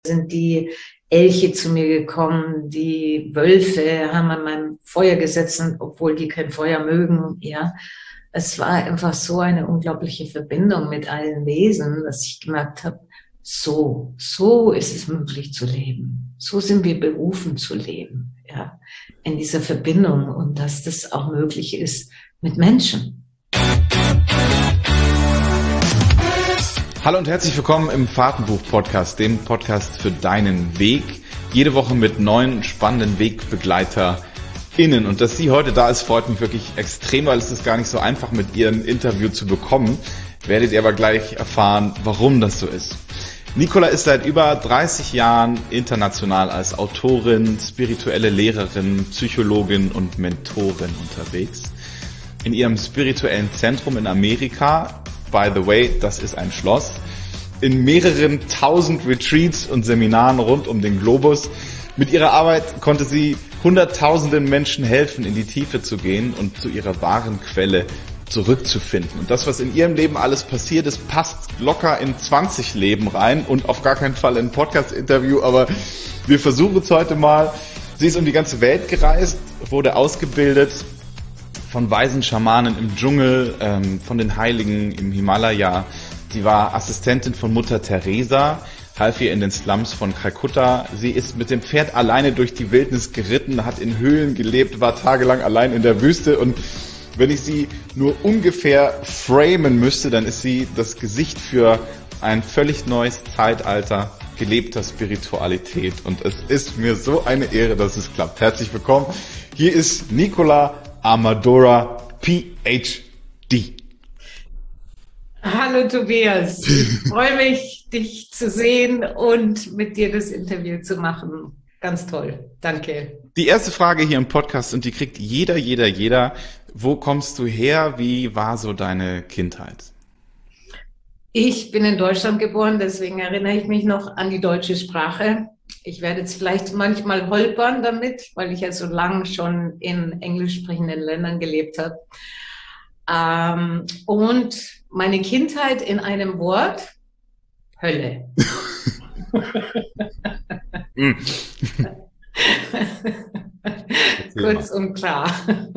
sind die Elche zu mir gekommen, die Wölfe haben an meinem Feuer gesessen, obwohl die kein Feuer mögen, ja. Es war einfach so eine unglaubliche Verbindung mit allen Wesen, dass ich gemerkt habe, so ist es möglich zu leben. So sind wir berufen zu leben, ja, in dieser Verbindung und dass das auch möglich ist mit Menschen. Hallo und herzlich willkommen im Fahrtenbuch-Podcast, dem Podcast für deinen Weg. Jede Woche mit neuen, spannenden WegbegleiterInnen. Und dass sie heute da ist, freut mich wirklich extrem, weil es ist gar nicht so einfach, mit ihr ein Interview zu bekommen. Werdet ihr aber gleich erfahren, warum das so ist. Nicola ist seit über 30 Jahren international als Autorin, spirituelle Lehrerin, Psychologin und Mentorin unterwegs. In ihrem spirituellen Zentrum in Amerika, by the way, das ist ein Schloss, in mehreren tausend Retreats und Seminaren rund um den Globus. Mit ihrer Arbeit konnte sie hunderttausenden Menschen helfen, in die Tiefe zu gehen und zu ihrer wahren Quelle zurückzufinden. Und das, was in ihrem Leben alles passiert ist, passt locker in 20 Leben rein und auf gar keinen Fall in ein Podcast-Interview, aber wir versuchen es heute mal. Sie ist um die ganze Welt gereist, wurde ausgebildet von weisen Schamanen im Dschungel, von den Heiligen im Himalaya. Sie war Assistentin von Mutter Teresa, half ihr in den Slums von Kalkutta. Sie ist mit dem Pferd alleine durch die Wildnis geritten, hat in Höhlen gelebt, war tagelang allein in der Wüste. Und wenn ich sie nur ungefähr framen müsste, dann ist sie das Gesicht für ein völlig neues Zeitalter gelebter Spiritualität. Und es ist mir so eine Ehre, dass es klappt. Herzlich willkommen. Hier ist Nicola Amadora, PhD. Hallo Tobias, ich freue mich, dich zu sehen und mit dir das Interview zu machen. Ganz toll, danke. Die erste Frage hier im Podcast und die kriegt jeder. Wo kommst du her? Wie war so deine Kindheit? Ich bin in Deutschland geboren, deswegen erinnere ich mich noch an die deutsche Sprache. Ich werde jetzt vielleicht manchmal holpern damit, weil ich ja so lange schon in englisch sprechenden Ländern gelebt habe. Und meine Kindheit in einem Wort, Hölle. Kurz und klar.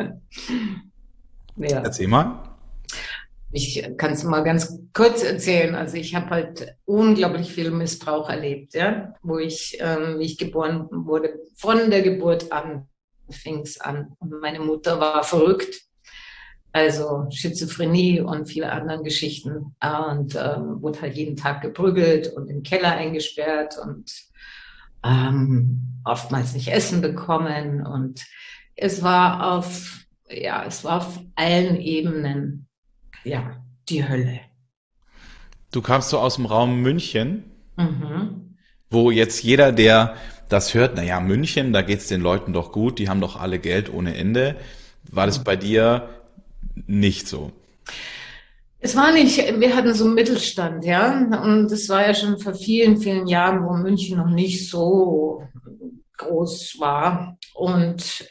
Ja. Erzähl mal. Ich kann es mal ganz kurz erzählen. Also ich habe halt unglaublich viel Missbrauch erlebt, ja, wie ich geboren wurde. Von der Geburt an fing es an. Und meine Mutter war verrückt, also Schizophrenie und viele andere Geschichten. Und wurde halt jeden Tag geprügelt und im Keller eingesperrt und oftmals nicht Essen bekommen. Und es war auf allen Ebenen. Ja, die Hölle. Du kamst so aus dem Raum München, wo jetzt jeder, der das hört, naja, München, da geht's den Leuten doch gut, die haben doch alle Geld ohne Ende. War das bei dir nicht so? Es war nicht, wir hatten so einen Mittelstand, ja, und das war ja schon vor vielen, vielen Jahren, wo München noch nicht so groß war und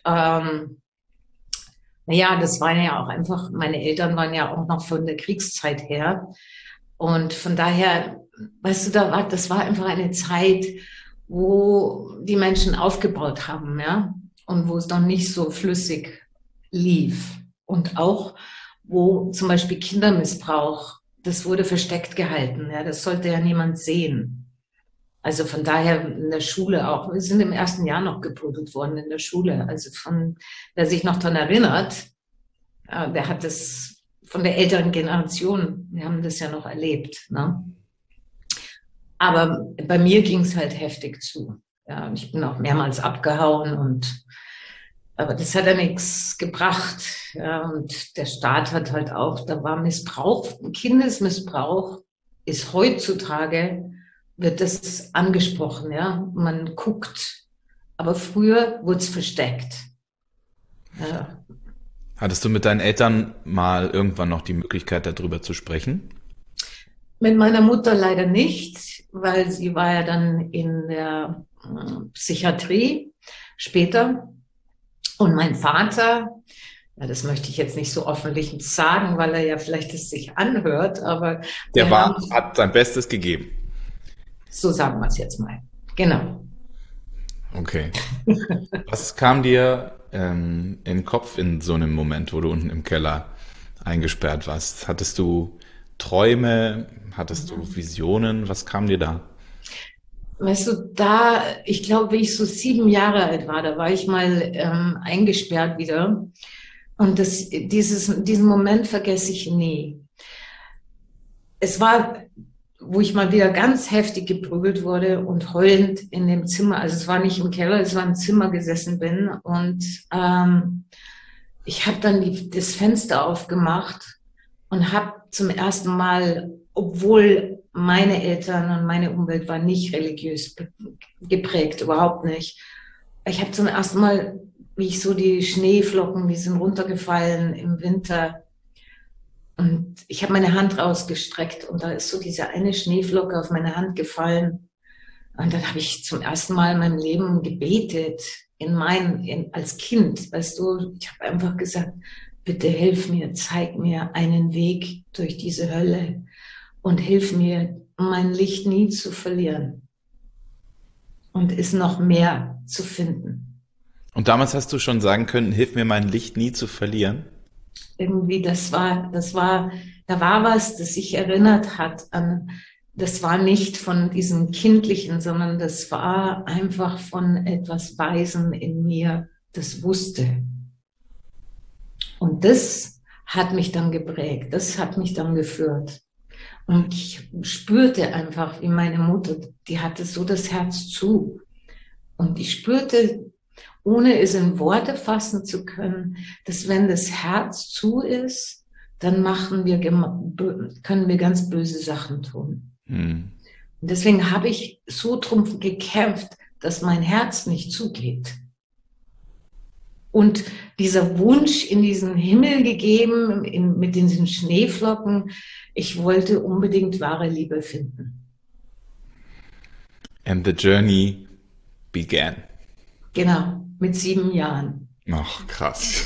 naja, das waren ja auch einfach, meine Eltern waren ja auch noch von der Kriegszeit her. Und von daher, weißt du, das war einfach eine Zeit, wo die Menschen aufgebaut haben, ja, und wo es noch nicht so flüssig lief. Und auch, wo zum Beispiel Kindermissbrauch, das wurde versteckt gehalten, ja, das sollte ja niemand sehen. Also von daher in der Schule auch. Wir sind im ersten Jahr noch geprügelt worden in der Schule. Also wer sich noch daran erinnert, der hat das von der älteren Generation, wir haben das ja noch erlebt, ne? Aber bei mir ging es halt heftig zu. Ja, und ich bin auch mehrmals abgehauen aber das hat ja nichts gebracht. Ja, und der Staat hat halt auch, da war Missbrauch, Kindesmissbrauch ist heutzutage wird das angesprochen, ja. Man guckt. Aber früher wurde es versteckt. Ja. Hattest du mit deinen Eltern mal irgendwann noch die Möglichkeit, darüber zu sprechen? Mit meiner Mutter leider nicht, weil sie war ja dann in der Psychiatrie später. Und mein Vater, ja, das möchte ich jetzt nicht so öffentlich sagen, weil er ja vielleicht es sich anhört, aber hat sein Bestes gegeben. So sagen wir es jetzt mal. Genau. Okay. Was kam dir in den Kopf in so einem Moment, wo du unten im Keller eingesperrt warst? Hattest du Träume? Hattest du Visionen? Was kam dir da? Weißt du, ich glaube, wie ich so 7 Jahre alt war, da war ich mal eingesperrt wieder. Und diesen Moment vergesse ich nie. Es war, wo ich mal wieder ganz heftig geprügelt wurde und heulend in dem Zimmer, also es war nicht im Keller, es war im Zimmer gesessen bin. Und ich habe dann das Fenster aufgemacht und habe zum ersten Mal, obwohl meine Eltern und meine Umwelt war nicht religiös geprägt, überhaupt nicht. Ich habe zum ersten Mal, wie ich so die Schneeflocken, die sind runtergefallen im Winter. Und ich habe meine Hand rausgestreckt und da ist so diese eine Schneeflocke auf meine Hand gefallen. Und dann habe ich zum ersten Mal in meinem Leben gebetet, als Kind, weißt du, ich habe einfach gesagt, bitte hilf mir, zeig mir einen Weg durch diese Hölle und hilf mir, mein Licht nie zu verlieren und es noch mehr zu finden. Und damals hast du schon sagen können, hilf mir mein Licht nie zu verlieren? Irgendwie, da war was, das sich erinnert hat an, das war nicht von diesem Kindlichen, sondern das war einfach von etwas Weisen in mir, das wusste. Und das hat mich dann geprägt, das hat mich dann geführt. Und ich spürte einfach, wie meine Mutter, die hatte so das Herz zu. Und ich spürte, ohne es in Worte fassen zu können, dass wenn das Herz zu ist, dann können wir ganz böse Sachen tun. Und deswegen habe ich so drum gekämpft, dass mein Herz nicht zugeht. Und dieser Wunsch in diesen Himmel gegeben, mit diesen Schneeflocken, ich wollte unbedingt wahre Liebe finden. And the journey began. Genau, mit 7 Jahren. Ach, krass.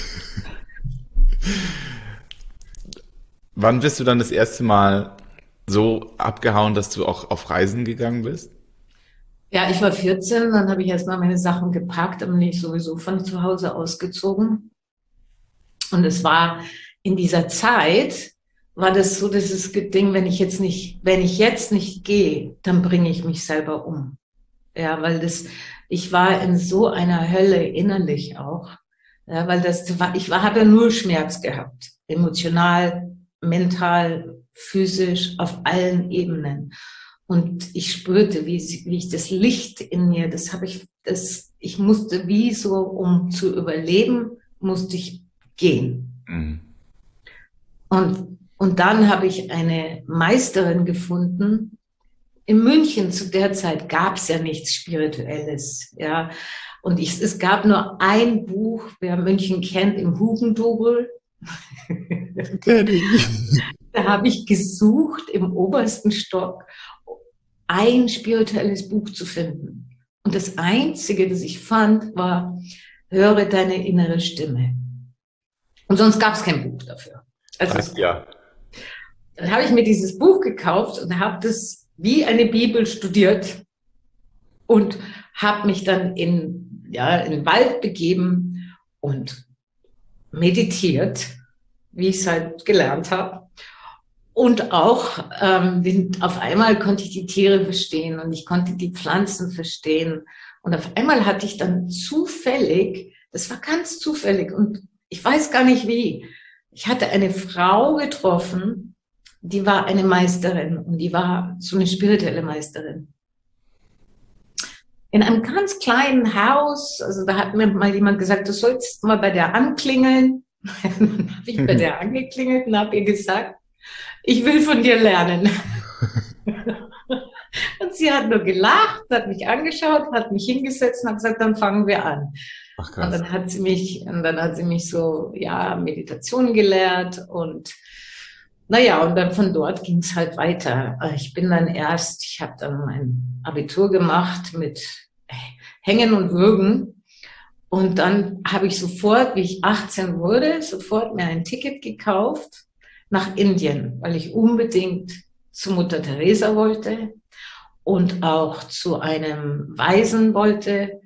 Wann bist du dann das erste Mal so abgehauen, dass du auch auf Reisen gegangen bist? Ja, ich war 14, dann habe ich erstmal meine Sachen gepackt, dann bin ich sowieso von zu Hause ausgezogen. Und es war in dieser Zeit, war das so dieses Ding, wenn ich jetzt nicht gehe, dann bringe ich mich selber um. Ja, weil ich war in so einer Hölle innerlich auch. Ja, weil ich habe nur Schmerz gehabt. Emotional, mental, physisch, auf allen Ebenen. Und ich spürte, wie ich das Licht in mir, ich musste wie so, um zu überleben, musste ich gehen. Mhm. Und dann habe ich eine Meisterin gefunden. In München zu der Zeit gab es ja nichts Spirituelles, ja. Und es gab nur ein Buch, wer München kennt, im Hugendubel. Da habe ich gesucht im obersten Stock, ein spirituelles Buch zu finden. Und das Einzige, das ich fand, war, höre deine innere Stimme. Und sonst gab es kein Buch dafür. Also ja. Dann habe ich mir dieses Buch gekauft und habe das wie eine Bibel studiert und habe mich dann in den Wald begeben und meditiert, wie ich es halt gelernt habe. Und auch auf einmal konnte ich die Tiere verstehen und ich konnte die Pflanzen verstehen. Und auf einmal hatte ich dann zufällig, das war ganz zufällig und ich weiß gar nicht wie, ich hatte eine Frau getroffen, die war eine Meisterin und die war so eine spirituelle Meisterin. In einem ganz kleinen Haus, also da hat mir mal jemand gesagt, du sollst mal bei der anklingeln. Dann habe ich bei der angeklingelt und habe ihr gesagt, ich will von dir lernen. Und sie hat nur gelacht, hat mich angeschaut, hat mich hingesetzt und hat gesagt, dann fangen wir an. Ach, krass. Und dann hat sie mich so, Meditation gelehrt und und dann von dort ging es halt weiter. Ich habe dann mein Abitur gemacht mit Hängen und Würgen. Und dann habe ich sofort, wie ich 18 wurde, mir ein Ticket gekauft nach Indien, weil ich unbedingt zu Mutter Teresa wollte. und auch zu einem Waisen wollte.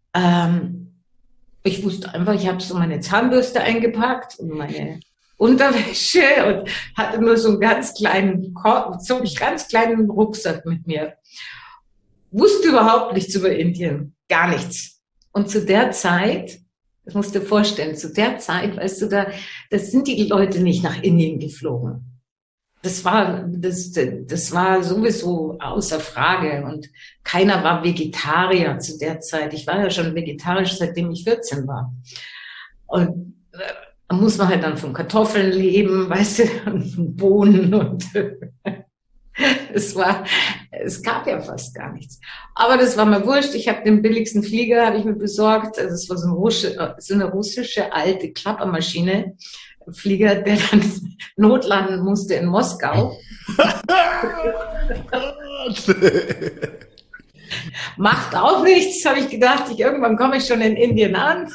Ich wusste einfach, ich habe so meine Zahnbürste eingepackt und meine Unterwäsche und hatte nur so einen ganz kleinen Rucksack mit mir. Wusste überhaupt nichts über Indien, gar nichts. Und zu der Zeit, das musst du dir vorstellen, zu der Zeit, weißt du, das sind die Leute nicht nach Indien geflogen. Das war sowieso außer Frage und keiner war Vegetarier zu der Zeit. Ich war ja schon vegetarisch, seitdem ich 14 war. Und da muss man halt dann von Kartoffeln leben, weißt du, und von Bohnen und es gab ja fast gar nichts. Aber das war mir wurscht. Ich habe den billigsten Flieger, habe ich mir besorgt. Also es war so eine russische alte Klappermaschine. Flieger, der dann notlanden musste in Moskau. Macht auch nichts, habe ich gedacht. Irgendwann komme ich schon in Indien an.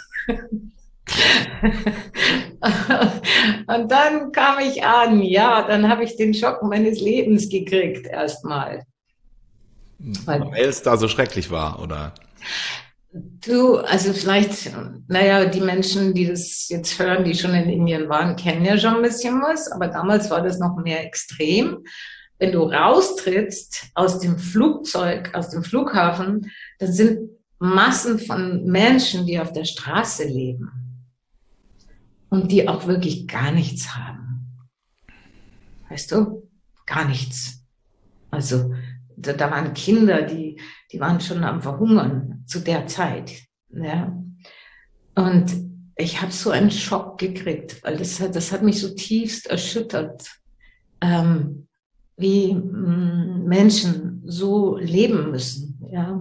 Und dann kam ich an. Ja, dann habe ich den Schock meines Lebens gekriegt erstmal. Weil es da so schrecklich war, oder? Also vielleicht, die Menschen, die das jetzt hören, die schon in Indien waren, kennen ja schon ein bisschen was, aber damals war das noch mehr extrem. Wenn du raustrittst aus dem Flugzeug, aus dem Flughafen, dann sind Massen von Menschen, die auf der Straße leben und die auch wirklich gar nichts haben. Weißt du? Gar nichts. Also da waren Kinder, die waren schon am Verhungern zu der Zeit. Ja. Und ich habe so einen Schock gekriegt, weil das hat mich so tiefst erschüttert, wie Menschen so leben müssen. Ja.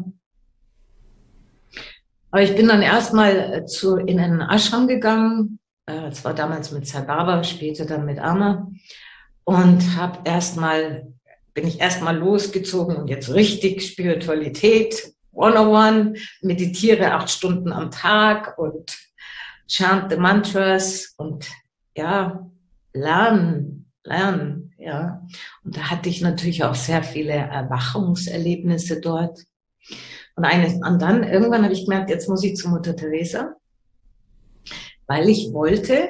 Aber ich bin dann erstmal in einen Ashram gegangen. Es war damals mit Sai Baba, später dann mit Amma. Und bin ich erstmal losgezogen und jetzt richtig Spiritualität, 101, meditiere 8 Stunden am Tag und chant the Mantras und ja, lernen, ja. Und da hatte ich natürlich auch sehr viele Erwachungserlebnisse dort. Und dann irgendwann habe ich gemerkt, jetzt muss ich zu Mutter Teresa, weil ich wollte,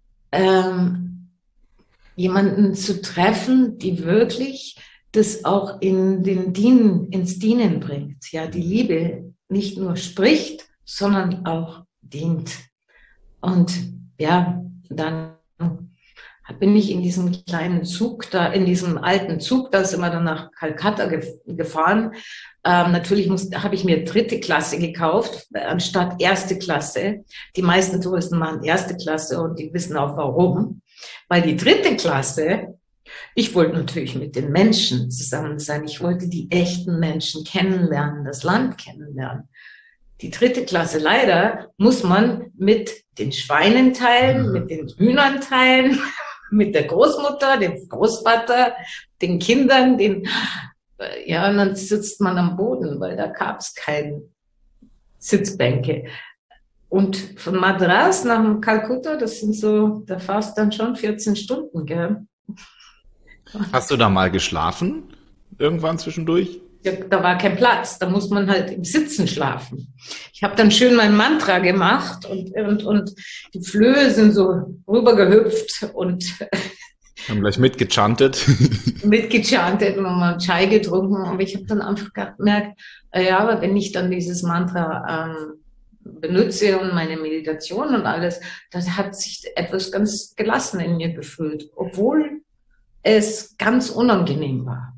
jemanden zu treffen, die wirklich das auch ins Dienen bringt. Ja, die Liebe nicht nur spricht, sondern auch dient. Und ja, dann bin ich in diesem kleinen Zug da, in diesem alten Zug, da sind wir dann nach Kalkutta gefahren. Natürlich habe ich mir 3. Klasse gekauft, anstatt 1. Klasse. Die meisten Touristen machen 1. Klasse und die wissen auch warum. Weil die 3. Klasse, ich wollte natürlich mit den Menschen zusammen sein. Ich wollte die echten Menschen kennenlernen, das Land kennenlernen. Die 3. Klasse, leider, muss man mit den Schweinen teilen, mit den Hühnern teilen, mit der Großmutter, dem Großvater, den Kindern, und dann sitzt man am Boden, weil da gab es keine Sitzbänke. Und von Madras nach Kalkutta, da fährst dann schon 14 Stunden, gell? Hast du da mal geschlafen? Irgendwann zwischendurch? Ja, da war kein Platz, da muss man halt im Sitzen schlafen. Ich habe dann schön mein Mantra gemacht und die Flöhe sind so rübergehüpft und haben gleich mitgechantet. Mitgechantet und mal Chai getrunken. Aber ich habe dann einfach gemerkt, ja, aber wenn ich dann dieses Mantra benutze und meine Meditation und alles, das hat sich etwas ganz gelassen in mir gefühlt, obwohl es ganz unangenehm war.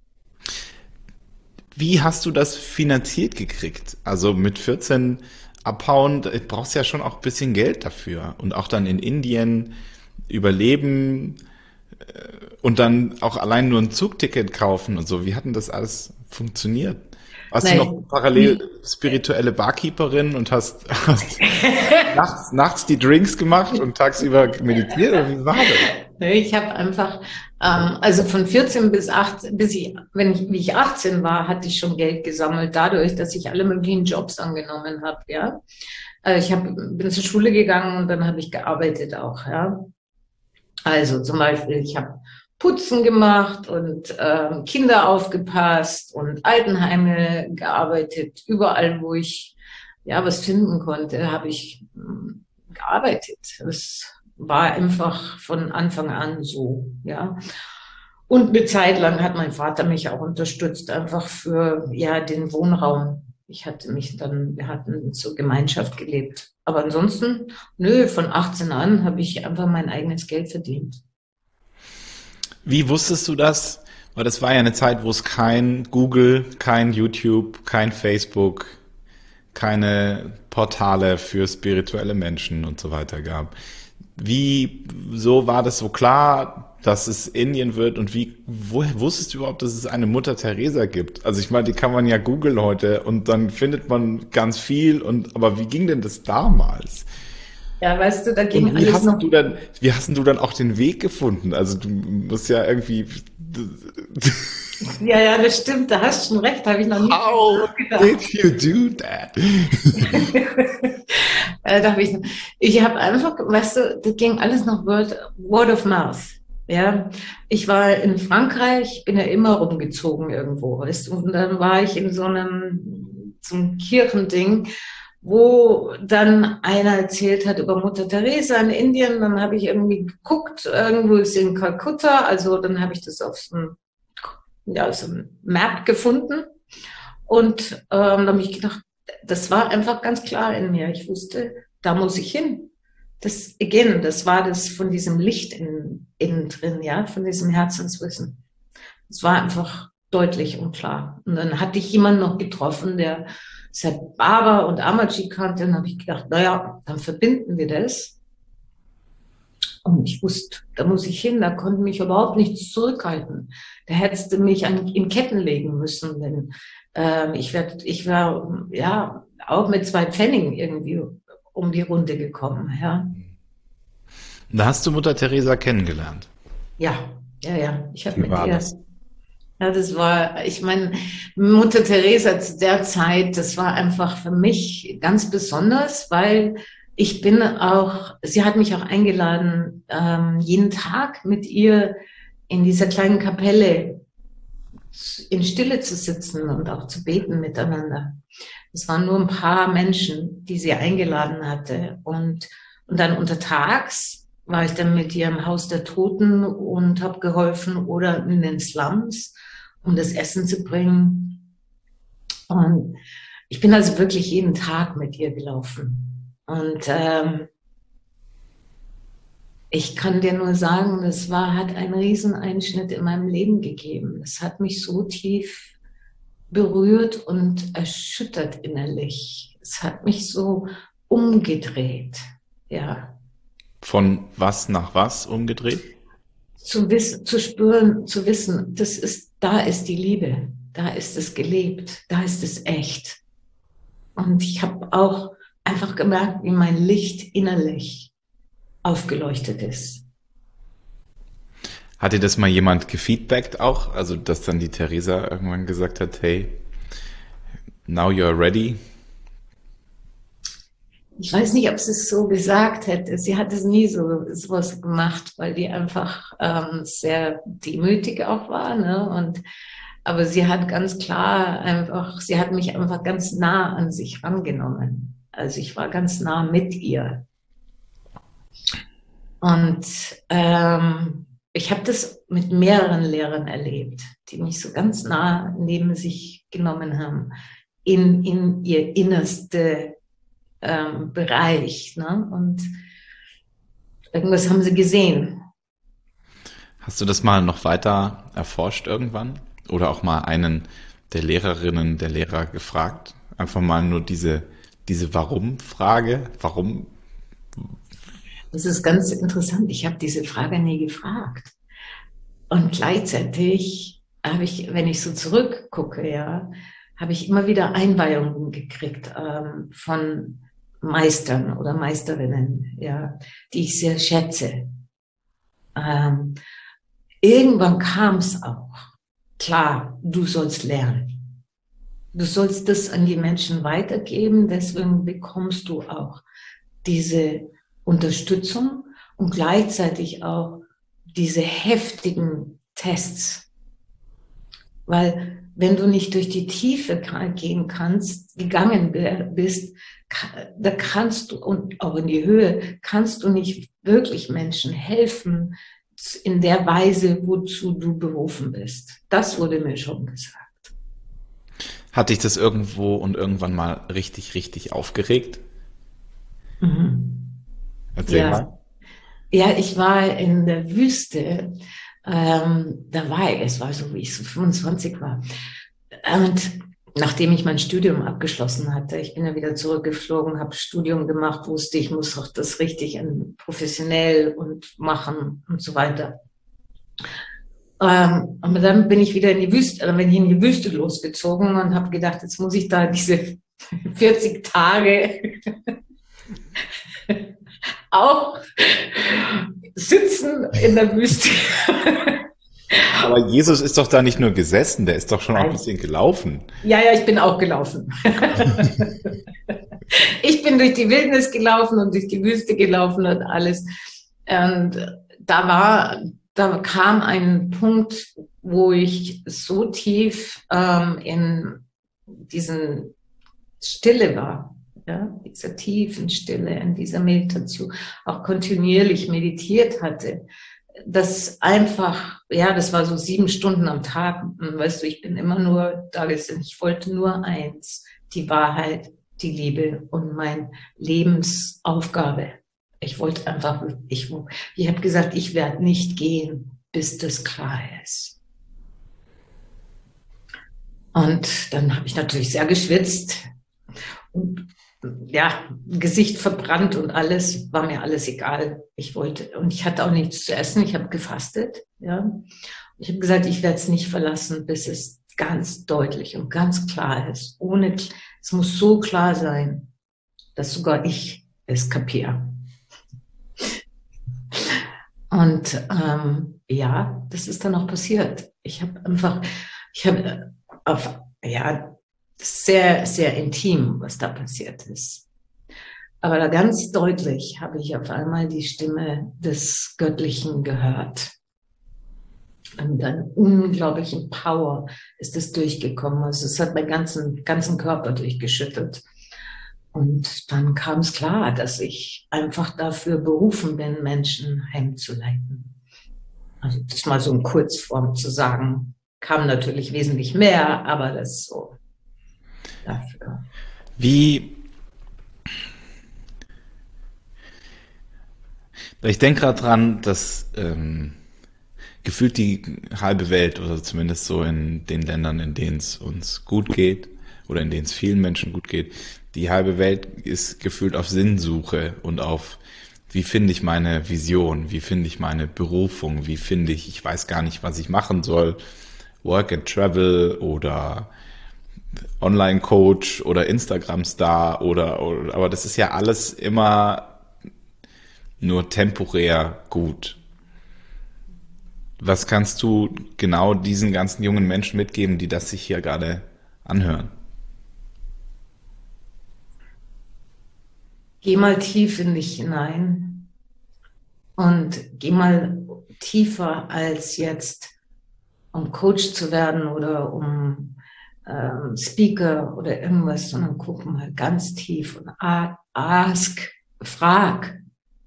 Wie hast du das finanziert gekriegt? Also mit 14 abhauen, du brauchst ja schon auch ein bisschen Geld dafür. Und auch dann in Indien überleben und dann auch allein nur ein Zugticket kaufen und so. Wie hat denn das alles funktioniert? Warst du noch parallel spirituelle Barkeeperin und hast nachts die Drinks gemacht und tagsüber meditiert? Oder wie war das? Ich habe einfach, also von 14 bis 18, wie ich 18 war, hatte ich schon Geld gesammelt, dadurch, dass ich alle möglichen Jobs angenommen habe, ja. Bin zur Schule gegangen und dann habe ich gearbeitet auch, ja. Also zum Beispiel, ich habe Putzen gemacht und Kinder aufgepasst und Altenheime gearbeitet. Überall, wo ich was finden konnte, habe ich gearbeitet. Es war einfach von Anfang an so, ja. Und eine Zeit lang hat mein Vater mich auch unterstützt, einfach für den Wohnraum. Wir hatten zur Gemeinschaft gelebt. Aber ansonsten, von 18 an habe ich einfach mein eigenes Geld verdient. Wie wusstest du das? Weil das war ja eine Zeit, wo es kein Google, kein YouTube, kein Facebook, keine Portale für spirituelle Menschen und so weiter gab. Wieso war das so klar, dass es Indien wird und woher wusstest du überhaupt, dass es eine Mutter Teresa gibt? Also ich meine, die kann man ja googeln heute und dann findet man ganz viel aber wie ging denn das damals? Ja, weißt du, da ging Und alles noch. wie hast du dann auch den Weg gefunden? Also du musst ja irgendwie. Ja, das stimmt, da hast du schon recht, habe ich noch nie How did you do that? Ich habe einfach, weißt du, das ging alles noch Word of Mouth. Ja, ich war in Frankreich, bin ja immer rumgezogen irgendwo, weißt du, und dann war ich in so einem Kirchending, wo dann einer erzählt hat über Mutter Teresa in Indien. Dann habe ich irgendwie geguckt, irgendwo ist sie in Kalkutta, also dann habe ich das auf so einem Map gefunden und dann habe ich gedacht, das war einfach ganz klar in mir. Ich wusste, da muss ich hin. Das war das von diesem Licht innen drin, ja, von diesem Herzenswissen. Es war einfach deutlich und klar. Und dann hatte ich jemanden noch getroffen, der Sat Baba und Amaji kannte, und habe ich gedacht, dann verbinden wir das. Und ich wusste, da muss ich hin, da konnte mich überhaupt nichts zurückhalten. Da hättest du mich in Ketten legen müssen, denn ich war auch mit 2 Pfennigen irgendwie um die Runde gekommen, ja. Da hast du Mutter Teresa kennengelernt. Ja. Ich habe Wie war das? Ja, das war, ich meine, Mutter Teresa zu der Zeit, das war einfach für mich ganz besonders, weil sie hat mich auch eingeladen, jeden Tag mit ihr in dieser kleinen Kapelle in Stille zu sitzen und auch zu beten miteinander. Es waren nur ein paar Menschen, die sie eingeladen hatte. Und dann untertags war ich dann mit ihr im Haus der Toten und habe geholfen oder in den Slums, um das Essen zu bringen. Und ich bin also wirklich jeden Tag mit ihr gelaufen. Und ich kann dir nur sagen, hat einen Rieseneinschnitt in meinem Leben gegeben. Es hat mich so tief berührt und erschüttert innerlich. Es hat mich so umgedreht, ja. Von was nach was umgedreht? Zu spüren, zu wissen, da ist die Liebe, da ist es gelebt, da ist es echt. Und ich habe auch einfach gemerkt, wie mein Licht innerlich aufgeleuchtet ist. Hat dir das mal jemand gefeedbackt auch? Also, dass dann die Teresa irgendwann gesagt hat, hey, now you're ready? Ich weiß nicht, ob sie es so gesagt hätte. Sie hat es nie sowas gemacht, weil die einfach sehr demütig auch war, ne? Aber sie hat ganz klar sie hat mich einfach ganz nah an sich rangenommen. Also ich war ganz nah mit ihr. Und ich habe das mit mehreren Lehrern erlebt, die mich so ganz nah neben sich genommen haben, in ihr innerste Bereich, ne? Und irgendwas haben sie gesehen. Hast du das mal noch weiter erforscht irgendwann? Oder auch mal einen der Lehrerinnen, der Lehrer gefragt? Einfach mal nur diese Warum-Frage. Warum? Das ist ganz interessant. Ich habe diese Frage nie gefragt. Und gleichzeitig habe ich, wenn ich so zurückgucke, ja, habe ich immer wieder Einweihungen gekriegt von Meistern oder Meisterinnen, ja, die ich sehr schätze. Irgendwann kam es auch. Klar, du sollst lernen. Du sollst das an die Menschen weitergeben, deswegen bekommst du auch diese Unterstützung und gleichzeitig auch diese heftigen Tests. Weil wenn du nicht durch die Tiefe gegangen bist, da kannst du, und auch in die Höhe, kannst du nicht wirklich Menschen helfen in der Weise, wozu du berufen bist. Das wurde mir schon gesagt. Hat dich das irgendwo und irgendwann mal richtig, richtig aufgeregt? Mhm. Erzähl mal. Ja, ich war in der Wüste. Es war so, wie ich so 25 war. Und nachdem ich mein Studium abgeschlossen hatte, ich bin ja wieder zurückgeflogen, habe Studium gemacht, wusste, ich muss auch das richtig professionell und machen und so weiter. Und dann bin ich wieder in die Wüste losgezogen und habe gedacht, jetzt muss ich da diese 40 Tage auch sitzen in der Wüste. Aber Jesus ist doch da nicht nur gesessen, der ist doch schon auch ein bisschen gelaufen. Ja, ich bin auch gelaufen. Ich bin durch die Wildnis gelaufen und durch die Wüste gelaufen und alles. Und da kam ein Punkt, wo ich so tief in diesen Stille war. Ja, dieser tiefen Stille, in dieser Meditation, auch kontinuierlich meditiert hatte, das einfach, das war so 7 Stunden am Tag, und weißt du, ich bin immer nur da gesessen, ich wollte nur eins, die Wahrheit, die Liebe und meine Lebensaufgabe. Ich wollte einfach, ich habe gesagt, ich werde nicht gehen, bis das klar ist. Und dann habe ich natürlich sehr geschwitzt und Gesicht verbrannt und alles, war mir alles egal. Ich hatte auch nichts zu essen, ich habe gefastet, ja. Ich habe gesagt, ich werde es nicht verlassen, bis es ganz deutlich und ganz klar ist. Es muss so klar sein, dass sogar ich es kapiere. Und das ist dann auch passiert. Sehr, sehr intim, was da passiert ist. Aber da ganz deutlich habe ich auf einmal die Stimme des Göttlichen gehört. Und mit einer unglaublichen Power ist es durchgekommen. Also es hat meinen ganzen Körper durchgeschüttelt. Und dann kam es klar, dass ich einfach dafür berufen bin, Menschen heimzuleiten. Also das mal so in Kurzform zu sagen, kam natürlich wesentlich mehr, aber das so. Dafür. Ich denke gerade dran, dass gefühlt die halbe Welt, oder zumindest so in den Ländern, in denen es uns gut geht, oder in denen es vielen Menschen gut geht, die halbe Welt ist gefühlt auf Sinnsuche und auf, wie finde ich meine Vision, wie finde ich meine Berufung, ich weiß gar nicht, was ich machen soll, Work and Travel oder Online-Coach oder Instagram-Star aber das ist ja alles immer nur temporär gut. Was kannst du genau diesen ganzen jungen Menschen mitgeben, die das sich hier gerade anhören? Geh mal tief in dich hinein und geh mal tiefer als jetzt, um Coach zu werden oder um Speaker oder irgendwas, sondern guck mal ganz tief und frag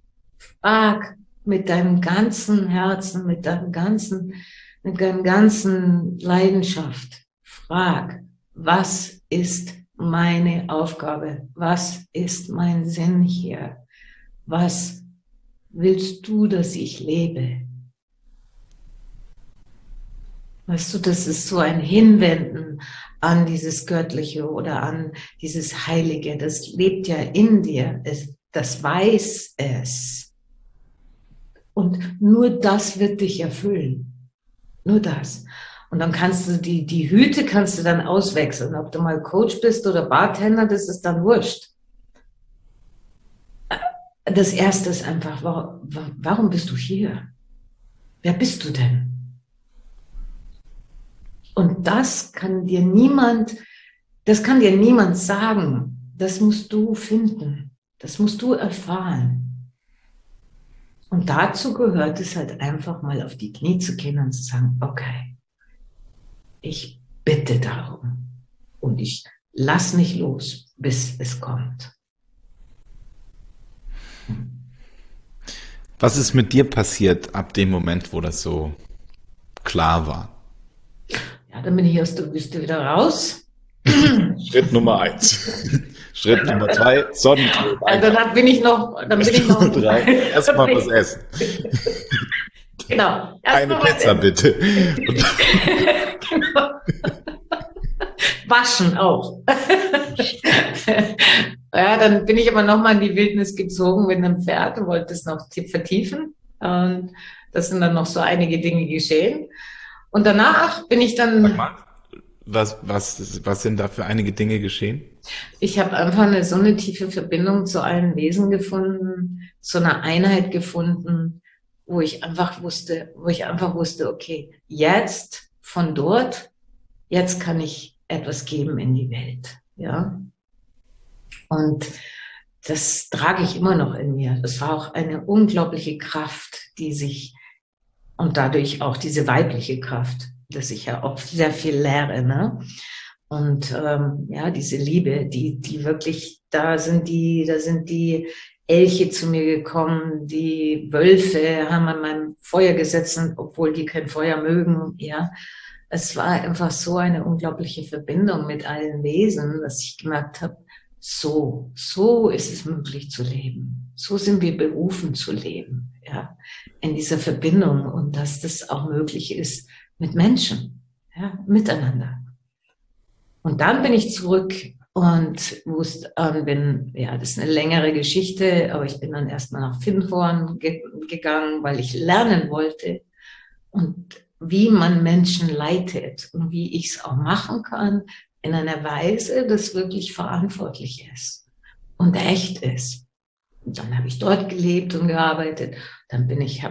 mit deinem ganzen Herzen, mit deinem ganzen Leidenschaft. Frag, was ist meine Aufgabe? Was ist mein Sinn hier? Was willst du, dass ich lebe? Weißt du, das ist so ein Hinwenden an dieses Göttliche oder an dieses Heilige. Das lebt ja in dir. Das weiß es. Und nur das wird dich erfüllen. Nur das. Und dann kannst du die Hüte kannst du dann auswechseln. Ob du mal Coach bist oder Bartender, das ist dann wurscht. Das Erste ist einfach, warum bist du hier? Wer bist du denn? Und das kann dir niemand sagen. Das musst du finden. Das musst du erfahren. Und dazu gehört es halt einfach mal auf die Knie zu gehen und zu sagen, okay, ich bitte darum und ich lass nicht los, bis es kommt. Was ist mit dir passiert ab dem Moment, wo das so klar war? Ja, dann bin ich aus der Wüste wieder raus. Schritt Nummer 1. Schritt Nummer 2, Sonnencreme. Dann bin ich noch. Schritt Nummer 3, erstmal was essen. Genau. Eine Pizza bitte. Genau. Waschen auch. Ja, dann bin ich aber nochmal in die Wildnis gezogen mit einem Pferd und wollte es noch vertiefen. Und das sind dann noch so einige Dinge geschehen. Und danach bin ich dann. Was sind da für einige Dinge geschehen? Ich habe einfach so eine tiefe Verbindung zu allen Wesen gefunden, zu einer Einheit gefunden, wo ich einfach wusste, okay, jetzt von dort, jetzt kann ich etwas geben in die Welt, ja. Und das trage ich immer noch in mir. Das war auch eine unglaubliche Kraft, und dadurch auch diese weibliche Kraft, dass ich ja auch sehr viel lehre, ne? Und ja, diese Liebe, die wirklich, da sind die Elche zu mir gekommen, die Wölfe haben an meinem Feuer gesetzt, obwohl die kein Feuer mögen, ja. Es war einfach so eine unglaubliche Verbindung mit allen Wesen, dass ich gemerkt habe, so ist es möglich zu leben. So sind wir berufen zu leben, ja, in dieser Verbindung und dass das auch möglich ist mit Menschen, ja, miteinander. Und dann bin ich zurück und ja, das ist eine längere Geschichte, aber ich bin dann erstmal nach Findhorn gegangen, weil ich lernen wollte und wie man Menschen leitet und wie ich es auch machen kann in einer Weise, das wirklich verantwortlich ist und echt ist. Und dann habe ich dort gelebt und gearbeitet. Dann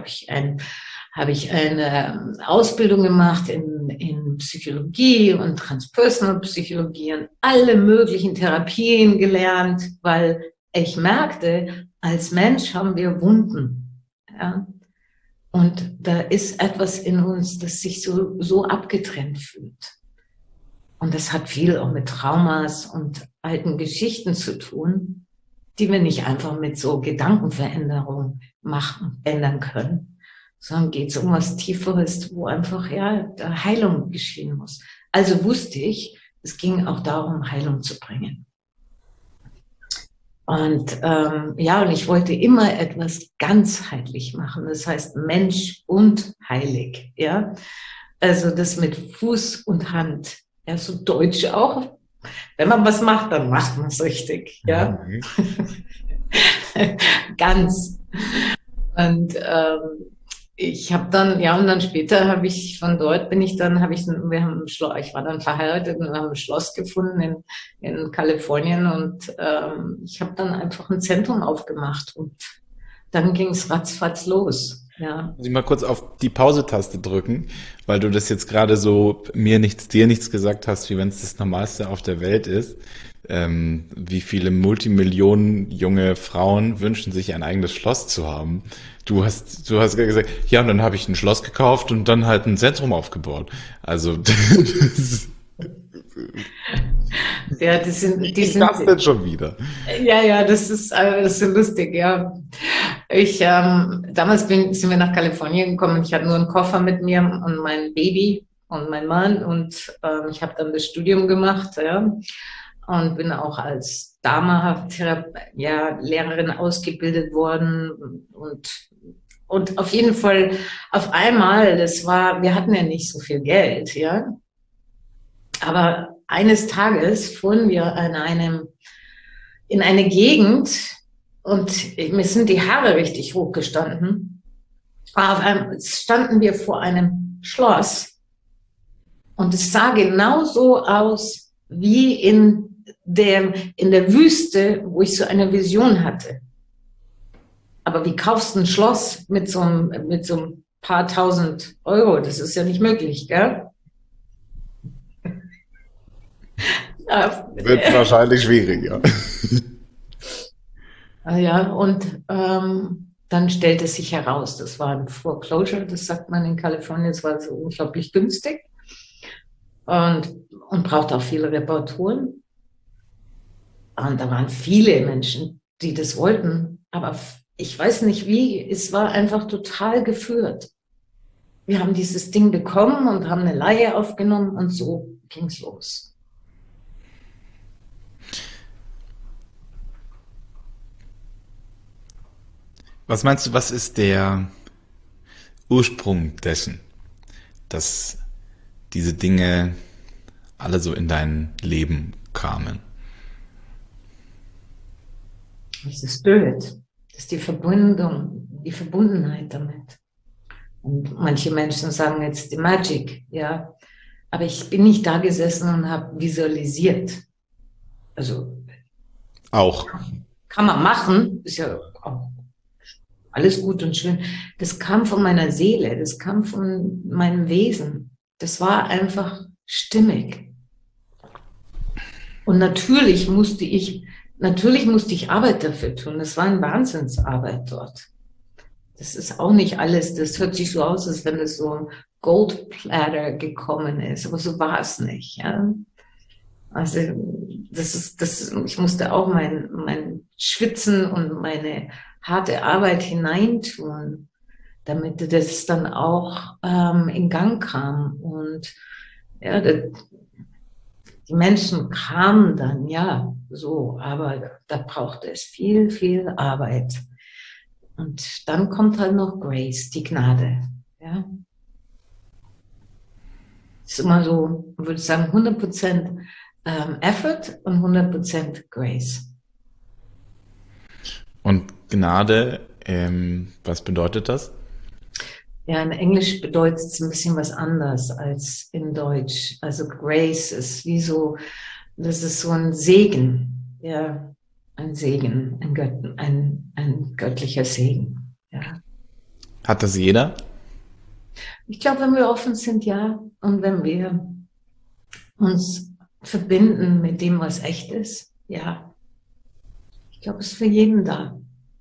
habe ich eine Ausbildung gemacht in Psychologie und Transpersonal Psychologie und alle möglichen Therapien gelernt, weil ich merkte, als Mensch haben wir Wunden, ja. Und da ist etwas in uns, das sich so abgetrennt fühlt. Und das hat viel auch mit Traumas und alten Geschichten zu tun, die wir nicht einfach mit so Gedankenveränderung ändern können, sondern geht es um was Tieferes, wo einfach ja Heilung geschehen muss. Also wusste ich, es ging auch darum, Heilung zu bringen. Und ja, und ich wollte immer etwas ganzheitlich machen, das heißt Mensch und heilig, ja. Also das mit Fuß und Hand, ja, so deutsch auch. Wenn man was macht, dann macht man es richtig, ja. Ganz. Und ich habe dann, ja, und dann später habe ich von dort ich war dann verheiratet und wir haben ein Schloss gefunden in Kalifornien und ich habe dann einfach ein Zentrum aufgemacht und dann ging es ratzfatz los. Ja. Muss ich mal kurz auf die Pause-Taste drücken, weil du das jetzt gerade so dir nichts gesagt hast, wie wenn es das Normalste auf der Welt ist. Wie viele Multimillionen junge Frauen wünschen sich ein eigenes Schloss zu haben. Du hast gesagt, ja, und dann habe ich ein Schloss gekauft und dann halt ein Zentrum aufgebaut. Also ja, das sind denn schon wieder. Ja, das ist so lustig, ja. Damals sind wir nach Kalifornien gekommen und ich hatte nur einen Koffer mit mir und mein Baby und mein Mann und ich habe dann das Studium gemacht, ja. Und bin auch als Lehrerin ausgebildet worden und auf jeden Fall auf einmal, wir hatten ja nicht so viel Geld, ja. Aber eines Tages fuhren wir in eine Gegend und mir sind die Haare richtig hochgestanden. Aber auf einmal standen wir vor einem Schloss und es sah genauso aus wie in der Wüste, wo ich so eine Vision hatte. Aber wie kaufst du ein Schloss mit so einem paar tausend Euro? Das ist ja nicht möglich, gell? Wird wahrscheinlich schwierig, ja. Ja, und dann dann stellte sich heraus, das war ein Foreclosure, das sagt man in Kalifornien, es war so unglaublich günstig und braucht auch viele Reparaturen. Und da waren viele Menschen, die das wollten, aber ich weiß nicht wie, es war einfach total geführt. Wir haben dieses Ding bekommen und haben eine Leihe aufgenommen und so ging es los. Was meinst du, was ist der Ursprung dessen, dass diese Dinge alle so in dein Leben kamen? Das ist Spirit, das ist die Verbindung, die Verbundenheit damit. Und manche Menschen sagen jetzt die Magic, ja. Aber ich bin nicht da gesessen und habe visualisiert. Also Auch. kann man machen, ist ja auch alles gut und schön. Das kam von meiner Seele, das kam von meinem Wesen. Das war einfach stimmig. Und natürlich musste ich Arbeit dafür tun. Das war eine Wahnsinnsarbeit dort. Das ist auch nicht alles, das hört sich so aus, als wenn es so ein Goldplatter gekommen ist, aber so war es nicht. Ja? Also ich musste auch mein Schwitzen und meine harte Arbeit hineintun, damit das dann auch in Gang kam. Und ja, die Menschen kamen dann, ja, so, aber da brauchte es viel, viel Arbeit. Und dann kommt halt noch Grace, die Gnade. Ja. Es ist immer so, ich würde sagen, 100% Effort und 100% Grace. Und Gnade, was bedeutet das? Ja, in Englisch bedeutet es ein bisschen was anderes als in Deutsch. Also Grace ist wie so, das ist so ein Segen, ja, ein Segen, ein göttlicher Segen, ja. Hat das jeder? Ich glaube, wenn wir offen sind, ja, und wenn wir uns verbinden mit dem, was echt ist, ja. Ich glaube, es ist für jeden da.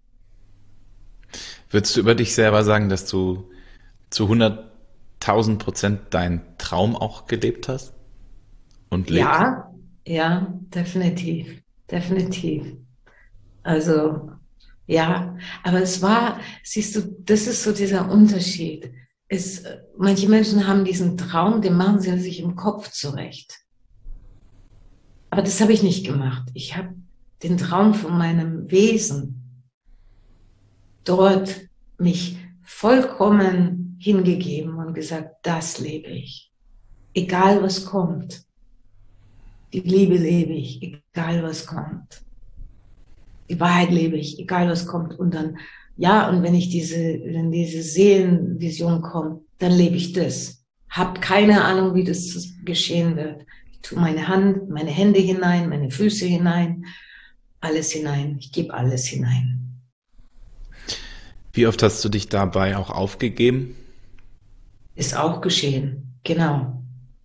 Würdest du über dich selber sagen, dass du zu 100.000% deinen Traum auch gelebt hast und lebst? Ja, definitiv, definitiv. Also, ja, aber siehst du, das ist so dieser Unterschied. Manche Menschen haben diesen Traum, den machen sie sich im Kopf zurecht. Aber das habe ich nicht gemacht. Ich habe den Traum von meinem Wesen dort mich vollkommen hingegeben und gesagt, das lebe ich. Egal was kommt. Die Liebe lebe ich, egal was kommt. Die Wahrheit lebe ich, egal was kommt. Und dann, ja, und wenn diese Seelenvision kommt, dann lebe ich das. Hab keine Ahnung, wie das geschehen wird. Ich tue meine Hände hinein, meine Füße hinein, alles hinein. Ich gebe alles hinein. Wie oft hast du dich dabei auch aufgegeben? Ist auch geschehen, genau.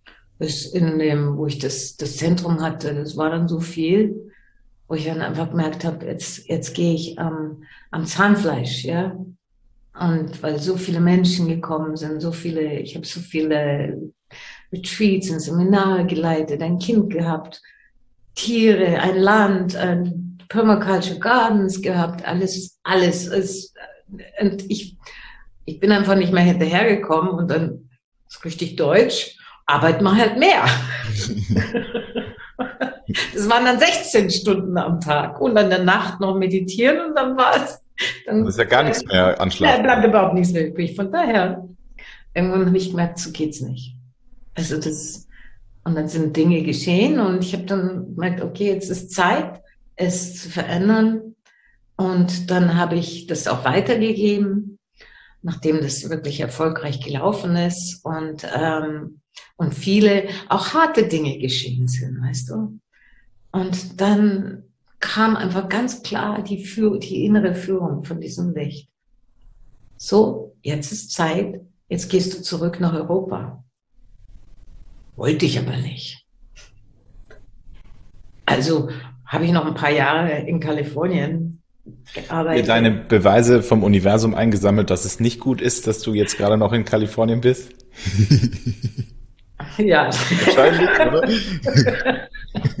Wo ich das Zentrum hatte, das war dann so viel, wo ich dann einfach gemerkt habe, jetzt gehe ich am Zahnfleisch, ja. Und weil so viele Menschen gekommen sind, ich habe so viele Retreats und Seminare geleitet, ein Kind gehabt, Tiere, ein Land, Permaculture Gardens gehabt, alles ist, und ich bin einfach nicht mehr hinterhergekommen und dann ist richtig deutsch, arbeit mal halt mehr. Das waren dann 16 Stunden am Tag und dann in der Nacht noch meditieren und dann war es. Das ist ja gar nichts mehr an Schlaf. Da bleibt überhaupt nichts mehr übrig. Von daher, irgendwann habe ich gemerkt, so geht's nicht. Und dann sind Dinge geschehen und ich habe dann gemerkt, okay, jetzt ist Zeit, es zu verändern. Und dann habe ich das auch weitergegeben, nachdem das wirklich erfolgreich gelaufen ist und viele auch harte Dinge geschehen sind, weißt du. Und dann kam einfach ganz klar die innere Führung von diesem Licht. So, jetzt ist Zeit, jetzt gehst du zurück nach Europa. Wollte ich aber nicht. Also habe ich noch ein paar Jahre in Kalifornien gearbeitet. Deine Beweise vom Universum eingesammelt, dass es nicht gut ist, dass du jetzt gerade noch in Kalifornien bist? Ja. Wahrscheinlich, oder?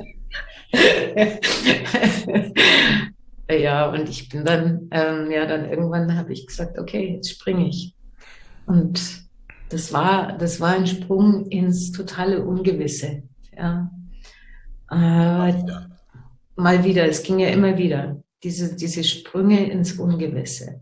Ja, und ich bin dann, dann irgendwann habe ich gesagt, okay, jetzt springe ich. Und das war ein Sprung ins totale Ungewisse. Ja. Mal wieder, es ging ja immer wieder, diese Sprünge ins Ungewisse.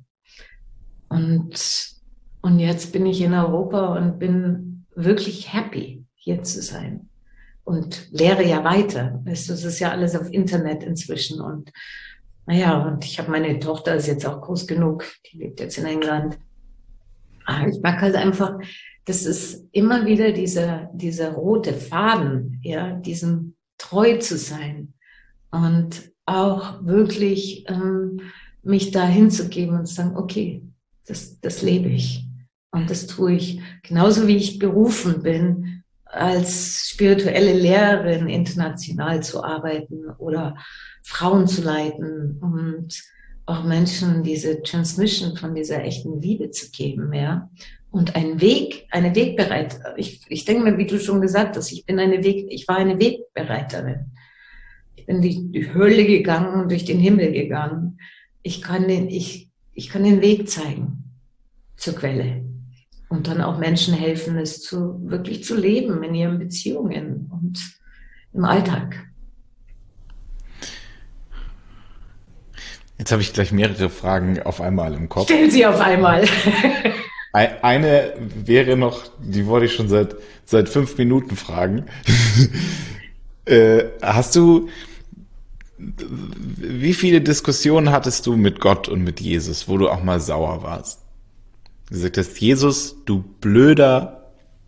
Und jetzt bin ich in Europa und bin wirklich happy, hier zu sein. Und lehre ja weiter. Weißt du, es ist ja alles auf Internet inzwischen. Und und ich habe meine Tochter, ist jetzt auch groß genug, die lebt jetzt in England. Ich mag halt einfach, das ist immer wieder dieser rote Faden, ja, diesem treu zu sein und auch wirklich mich da hinzugeben und zu sagen, okay, das lebe ich und das tue ich. Genauso wie ich berufen bin, als spirituelle Lehrerin international zu arbeiten oder Frauen zu leiten und auch Menschen diese Transmission von dieser echten Liebe zu geben, ja. Und eine Wegbereit. Ich denke mir, wie du schon gesagt hast, ich war eine Wegbereiterin. Ich bin die Hölle gegangen und durch den Himmel gegangen. Ich kann den Weg zeigen zur Quelle. Und dann auch Menschen helfen, es wirklich zu leben in ihren Beziehungen und im Alltag. Jetzt habe ich gleich mehrere Fragen auf einmal im Kopf. Stell sie auf einmal. Eine wäre noch, die wollte ich schon seit 5 Minuten fragen. Wie viele Diskussionen hattest du mit Gott und mit Jesus, wo du auch mal sauer warst? Du gesagt hast, Jesus, du blöder.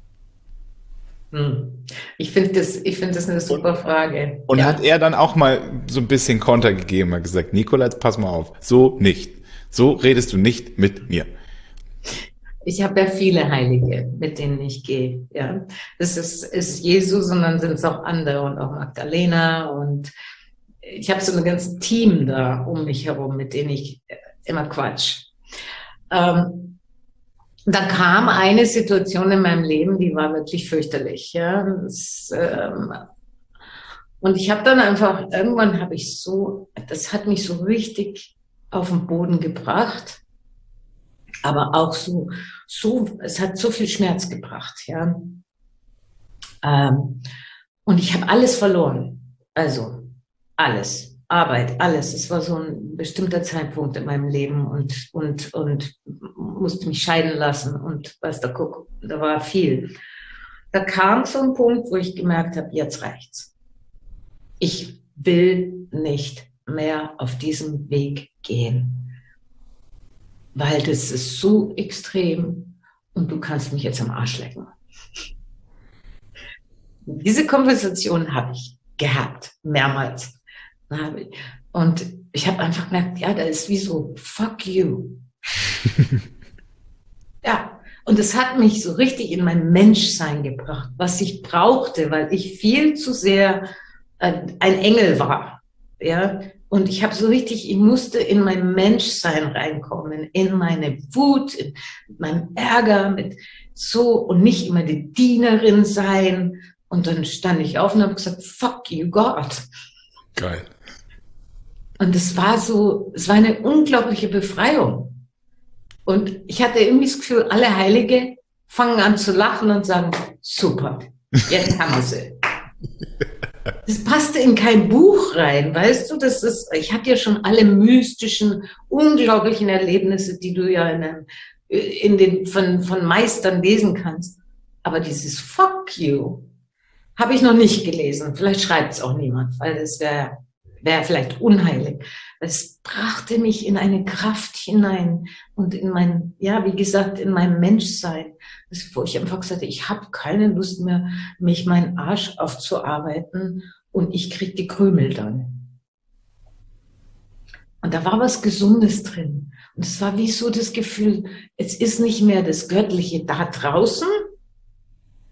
Ich finde das eine super Frage. Und hat er dann auch mal so ein bisschen Konter gegeben, hat gesagt, Nicola, jetzt pass mal auf, so nicht. So redest du nicht mit mir. Ich habe ja viele Heilige, mit denen ich gehe. Ja, das ist Jesus und dann sind es auch andere und auch Magdalena und ich habe so ein ganzes Team da um mich herum, mit denen ich immer quatsch. Da kam eine Situation in meinem Leben, die war wirklich fürchterlich. Ja, und ich habe dann einfach, irgendwann das hat mich so richtig auf den Boden gebracht, aber auch es hat so viel Schmerz gebracht. Ja, und ich habe alles verloren, also alles. Arbeit, alles. Es war so ein bestimmter Zeitpunkt in meinem Leben und musste mich scheiden lassen und da war viel. Da kam so ein Punkt, wo ich gemerkt habe, jetzt reicht's. Ich will nicht mehr auf diesem Weg gehen, weil das ist so extrem und du kannst mich jetzt am Arsch lecken. Diese Konversation habe ich gehabt, mehrmals. Und ich habe einfach gemerkt, ja, da ist wie so, fuck you. Ja, und es hat mich so richtig in mein Menschsein gebracht, was ich brauchte, weil ich viel zu sehr ein Engel war. Ja, und ich habe so richtig, ich musste in mein Menschsein reinkommen, in meine Wut, in meinen Ärger, und nicht immer die Dienerin sein. Und dann stand ich auf und habe gesagt, fuck you, God. Geil. Und es war eine unglaubliche Befreiung. Und ich hatte irgendwie das Gefühl, alle Heilige fangen an zu lachen und sagen, super, jetzt haben wir sie. Das passte in kein Buch rein, weißt du, ich hatte ja schon alle mystischen, unglaublichen Erlebnisse, die du ja von Meistern lesen kannst. Aber dieses Fuck you habe ich noch nicht gelesen. Vielleicht schreibt es auch niemand, weil es wäre vielleicht unheilig. Es brachte mich in eine Kraft hinein und in wie gesagt, in mein Menschsein, wo ich einfach gesagt habe, ich habe keine Lust mehr, mich meinen Arsch aufzuarbeiten und ich krieg die Krümel dann. Und da war was Gesundes drin. Und es war wie so das Gefühl, es ist nicht mehr das Göttliche da draußen,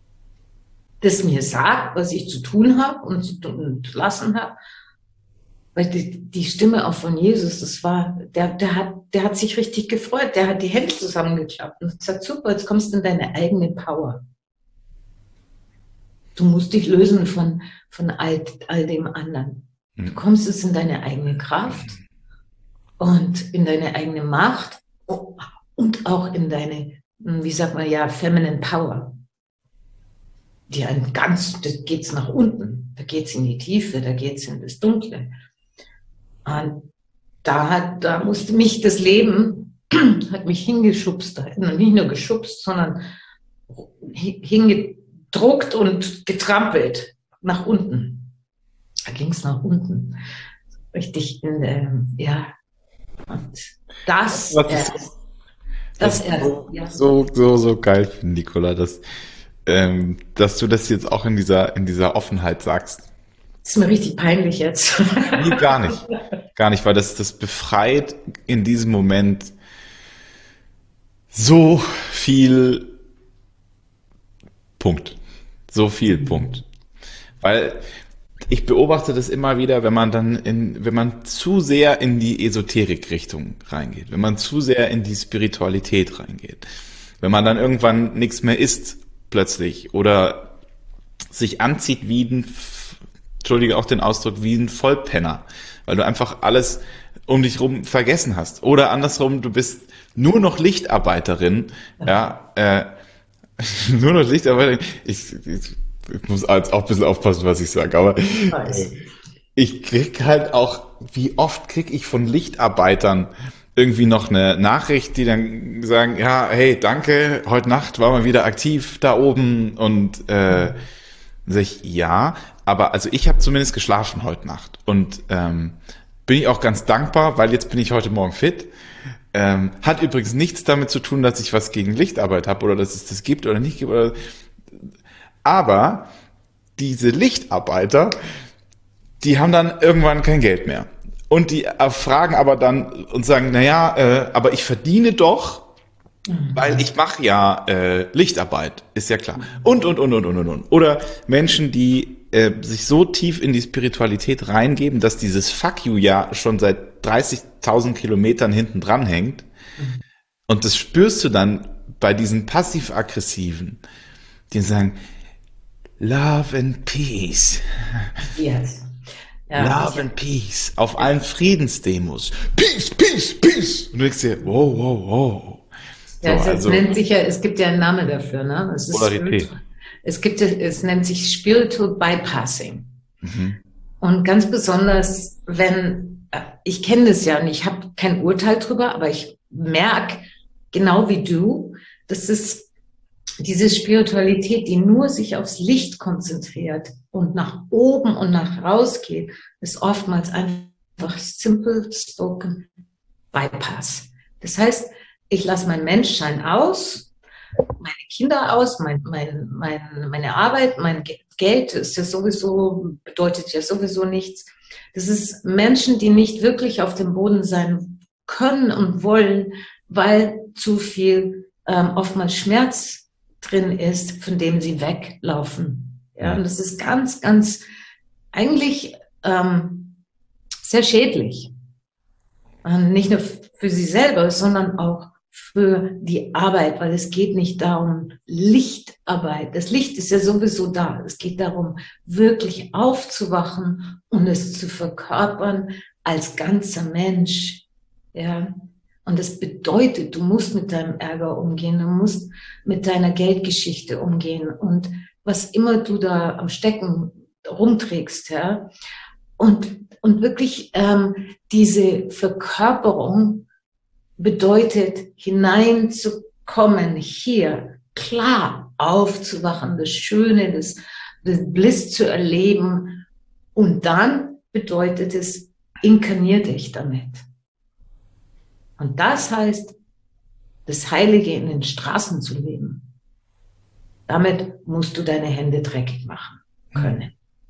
das mir sagt, was ich zu tun habe und zu lassen habe, weil die Stimme auch von Jesus, das war, der hat sich richtig gefreut, der hat die Hände zusammengeklappt und gesagt, super, jetzt kommst du in deine eigene Power. Du musst dich lösen von all dem anderen. Du kommst jetzt in deine eigene Kraft und in deine eigene Macht und auch in deine, wie sagt man ja, feminine Power. Da geht's nach unten, da geht's in die Tiefe, da geht's in das Dunkle. Und da musste mich das Leben, hat mich hingeschubst, nicht nur geschubst, sondern hingedruckt und getrampelt nach unten. Da ging's nach unten. Richtig ja. Und das so geil finde, Nicola, dass du das jetzt auch in dieser Offenheit sagst. Das ist mir richtig peinlich jetzt. Nee, gar nicht. Gar nicht, weil das befreit in diesem Moment so viel Punkt. So viel Punkt. Weil ich beobachte das immer wieder, wenn man zu sehr in die Esoterik-Richtung reingeht, wenn man zu sehr in die Spiritualität reingeht, wenn man dann irgendwann nichts mehr isst plötzlich oder sich anzieht entschuldige auch den Ausdruck, wie ein Vollpenner, weil du einfach alles um dich rum vergessen hast. Oder andersrum, du bist nur noch Lichtarbeiterin, nur noch Lichtarbeiterin. Ich muss jetzt auch ein bisschen aufpassen, was ich sage, aber ich krieg halt auch, wie oft krieg ich von Lichtarbeitern irgendwie noch eine Nachricht, die dann sagen, ja, hey, danke, heute Nacht war mal wieder aktiv da oben und sag ich, ja, aber also ich habe zumindest geschlafen heute Nacht und bin ich auch ganz dankbar, weil jetzt bin ich heute Morgen fit. Hat übrigens nichts damit zu tun, dass ich was gegen Lichtarbeit habe oder dass es das gibt oder nicht gibt. Aber diese Lichtarbeiter, die haben dann irgendwann kein Geld mehr. Und die fragen aber dann und sagen, naja, aber ich verdiene doch, weil ich mache ja Lichtarbeit, ist ja klar. Und. Oder Menschen, die sich so tief in die Spiritualität reingeben, dass dieses Fuck you ja schon seit 30.000 Kilometern hinten dran hängt. Und das spürst du dann bei diesen passiv-aggressiven, die sagen, Love and Peace. Yes. Ja, Love and Peace. Auf allen Friedensdemos. Peace, Peace, Peace. Und du denkst dir, wow. Ja, so, es gibt ja einen Namen dafür, ne? Es ist Polarität. Es nennt sich Spiritual Bypassing. Und ganz besonders, ich kenne das ja und ich habe kein Urteil drüber, aber ich merke, genau wie du, dass es diese Spiritualität, die nur sich aufs Licht konzentriert und nach oben und nach raus geht, ist oftmals einfach simple spoken bypass. Das heißt, ich lasse mein Menschsein aus, meine Kinder aus, meine Arbeit, mein Geld ist ja bedeutet ja sowieso nichts. Das ist Menschen, die nicht wirklich auf dem Boden sein können und wollen, weil zu viel oftmals Schmerz drin ist, von dem sie weglaufen. Ja, und das ist ganz, ganz eigentlich sehr schädlich. Nicht nur für sie selber, sondern auch für die Arbeit, weil es geht nicht darum, Lichtarbeit. Das Licht ist ja sowieso da. Es geht darum, wirklich aufzuwachen und es zu verkörpern als ganzer Mensch. Ja. Und das bedeutet, du musst mit deinem Ärger umgehen, du musst mit deiner Geldgeschichte umgehen und was immer du da am Stecken rumträgst, ja. Und wirklich diese Verkörperung bedeutet, hineinzukommen, hier klar aufzuwachen, das Schöne, das Bliss zu erleben. Und dann bedeutet es, inkarnier dich damit. Und das heißt, das Heilige in den Straßen zu leben. Damit musst du deine Hände dreckig machen können.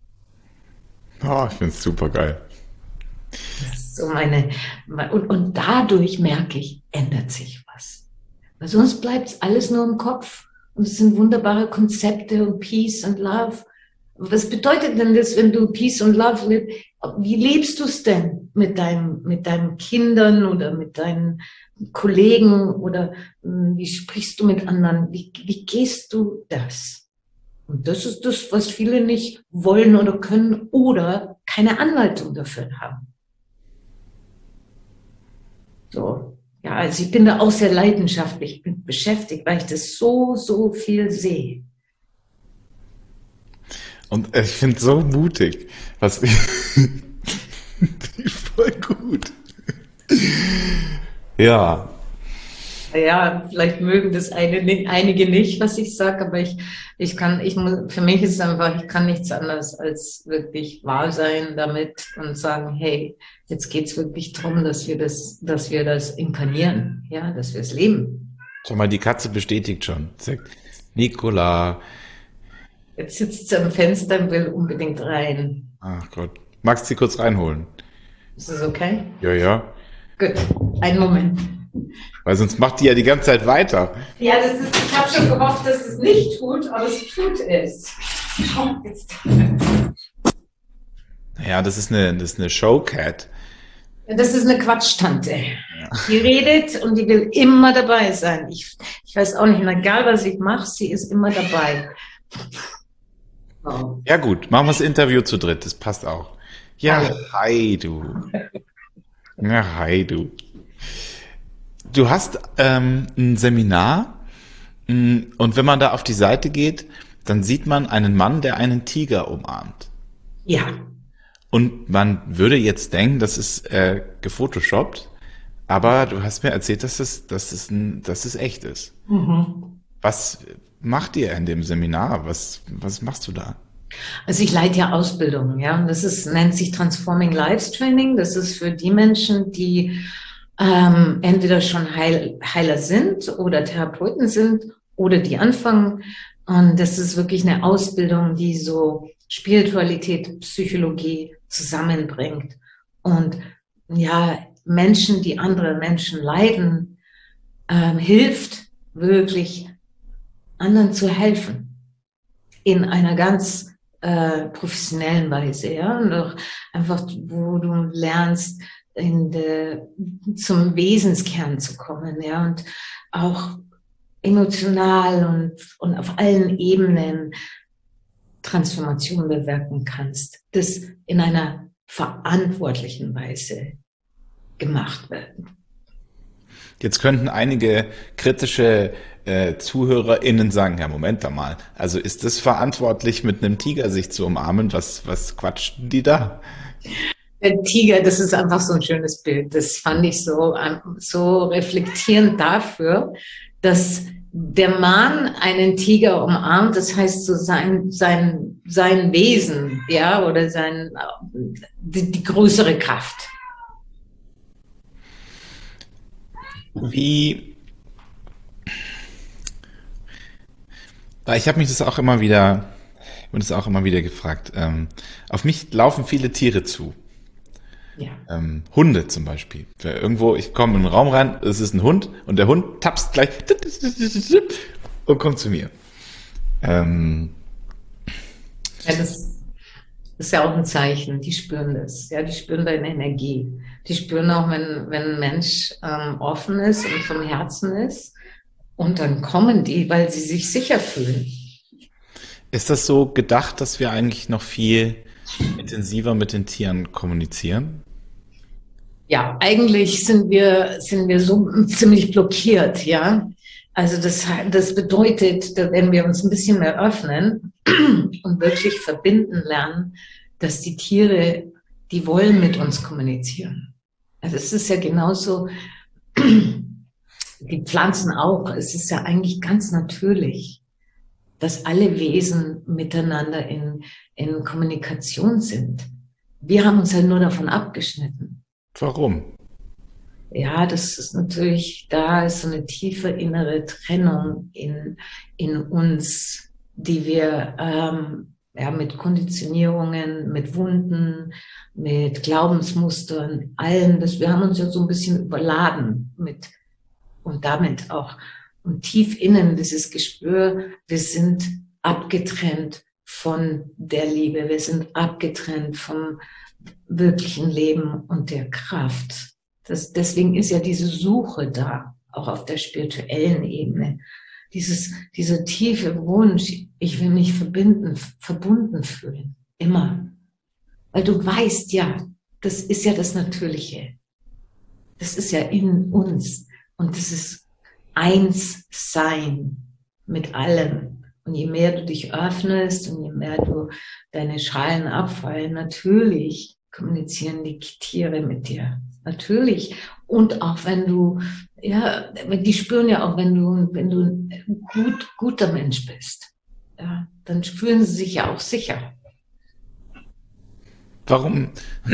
Oh, ich finde es super geil. Das ist so und dadurch merke ich, ändert sich was. Weil sonst bleibt es alles nur im Kopf. Und es sind wunderbare Konzepte und Peace und Love. Was bedeutet denn das, wenn du Peace und Love lebst? Wie lebst du es denn mit deinen Kindern oder mit deinen Kollegen oder wie sprichst du mit anderen? Wie gehst du das? Und das ist das, was viele nicht wollen oder können oder keine Anleitung dafür haben. So, ja, also ich bin da auch sehr leidenschaftlich beschäftigt, weil ich das so viel sehe. Und ich finde so mutig, was voll gut. Ja, Ja, vielleicht mögen das einige nicht, was ich sage, aber für mich ist es einfach, ich kann nichts anderes als wirklich wahr sein damit und sagen, hey, jetzt geht's wirklich darum, dass wir das inkarnieren, ja, dass wir es leben. schau mal, die Katze bestätigt schon. Sagt, Nicola, Jetzt sitzt sie am Fenster und will unbedingt rein. ach Gott, magst du sie kurz reinholen? Ist das okay? Ja, ja. Gut, einen Moment. Weil sonst macht die ja die ganze Zeit weiter. Ja, ich habe schon gehofft, dass es nicht tut, aber es tut es. Schau jetzt. Ja, das ist eine Showcat. Das ist eine Quatschtante. Die redet und die will immer dabei sein. Ich weiß auch nicht, egal was ich mache, sie ist immer dabei. Oh. Ja gut, machen wir das Interview zu dritt, das passt auch. Ja, hi du. Ja, hi du. Du hast ein Seminar und wenn man da auf die Seite geht, dann sieht man einen Mann, der einen Tiger umarmt. Ja. Und man würde jetzt denken, das ist gefotoshoppt, aber du hast mir erzählt, dass es echt ist. Mhm. Was macht ihr in dem Seminar? Was machst du da? Also ich leite ja Ausbildungen, ja. Und nennt sich Transforming Lives Training. Das ist für die Menschen, die entweder schon Heiler sind oder Therapeuten sind oder die anfangen. Und das ist wirklich eine Ausbildung, die so Spiritualität, Psychologie zusammenbringt. Und ja, Menschen, die andere Menschen leiden, hilft wirklich anderen zu helfen. In einer ganz professionellen Weise, ja. Und auch einfach, wo du lernst, zum Wesenskern zu kommen, ja. Und auch emotional und auf allen Ebenen Transformation bewirken kannst, das in einer verantwortlichen Weise gemacht wird. Jetzt könnten einige kritische ZuhörerInnen sagen, ja, Moment da mal, also ist es verantwortlich, mit einem Tiger sich zu umarmen? Was quatschen die da? Der Tiger, das ist einfach so ein schönes Bild. Das fand ich so reflektierend dafür, dass der Mann einen Tiger umarmt, das heißt so sein Wesen, ja, oder die größere Kraft. Ich habe mich das auch immer wieder gefragt. Auf mich laufen viele Tiere zu. Ja. Hunde zum Beispiel. Ich komme in einen Raum rein, es ist ein Hund und der Hund tapst gleich und kommt zu mir. Ja, das ist ja auch ein Zeichen. Die spüren das. Ja, die spüren deine Energie. Die spüren auch, wenn ein Mensch offen ist und vom Herzen ist. Und dann kommen die, weil sie sich sicher fühlen. Ist das so gedacht, dass wir eigentlich noch viel intensiver mit den Tieren kommunizieren? Ja, eigentlich sind wir so ziemlich blockiert, ja. Also das bedeutet, wenn wir uns ein bisschen mehr öffnen und wirklich verbinden lernen, dass die Tiere, die wollen mit uns kommunizieren. Also es ist ja genauso, die Pflanzen auch. Es ist ja eigentlich ganz natürlich, dass alle Wesen miteinander in Kommunikation sind. Wir haben uns ja nur davon abgeschnitten. Warum? Ja, das ist natürlich, da ist so eine tiefe innere Trennung in uns, die wir mit Konditionierungen, mit Wunden, mit Glaubensmustern, allem, wir haben uns ja so ein bisschen überladen und damit auch. Und tief innen dieses Gespür, wir sind abgetrennt von der Liebe. Wir sind abgetrennt vom wirklichen Leben und der Kraft. Deswegen ist ja diese Suche da, auch auf der spirituellen Ebene. Dieser tiefe Wunsch, ich will mich verbunden fühlen. Immer. Weil du weißt ja, das ist ja das Natürliche. Das ist ja in uns. Und das ist eins sein mit allem. Und je mehr du dich öffnest und je mehr du deine Schalen abfallen, natürlich kommunizieren die Tiere mit dir. Natürlich. Und auch wenn du, ja, die spüren ja auch, wenn du ein guter Mensch bist, ja, dann fühlen sie sich ja auch sicher. Warum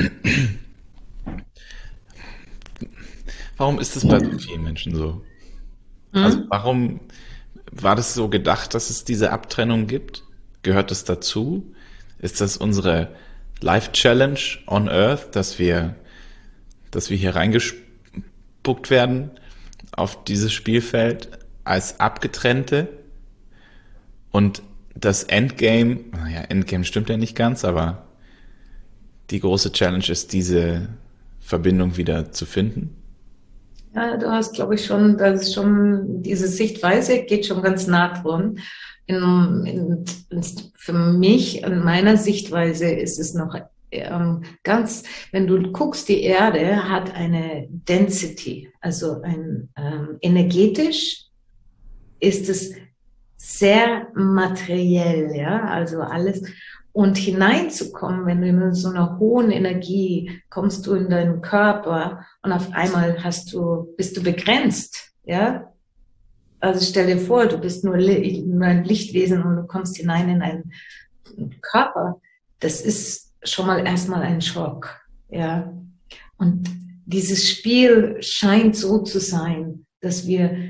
ist es bei so vielen Menschen so? Also warum war das so gedacht, dass es diese Abtrennung gibt? Gehört das dazu? Ist das unsere Life Challenge on Earth, dass wir hier reingespuckt werden auf dieses Spielfeld als Abgetrennte? Und das Endgame, naja, Endgame stimmt ja nicht ganz, aber die große Challenge ist, diese Verbindung wieder zu finden? Ja, du hast, glaube ich, schon, das ist schon, diese Sichtweise geht schon ganz nah dran. Für mich, in meiner Sichtweise, ist es noch ganz, wenn du guckst, die Erde hat eine Density, also energetisch ist es sehr materiell, ja, also alles. Und hineinzukommen, wenn du in so einer hohen Energie kommst, du in deinen Körper und auf einmal bist du begrenzt, ja. Also stell dir vor, du bist nur ein Lichtwesen und du kommst hinein in einen Körper. Das ist schon mal erstmal ein Schock, ja. Und dieses Spiel scheint so zu sein, das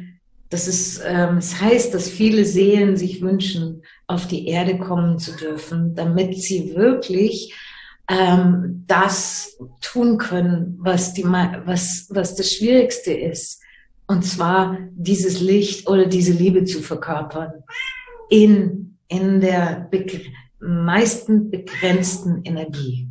heißt, dass viele Seelen sich wünschen, auf die Erde kommen zu dürfen, damit sie wirklich das tun können, was das Schwierigste ist. Und zwar dieses Licht oder diese Liebe zu verkörpern in der meisten begrenzten Energie.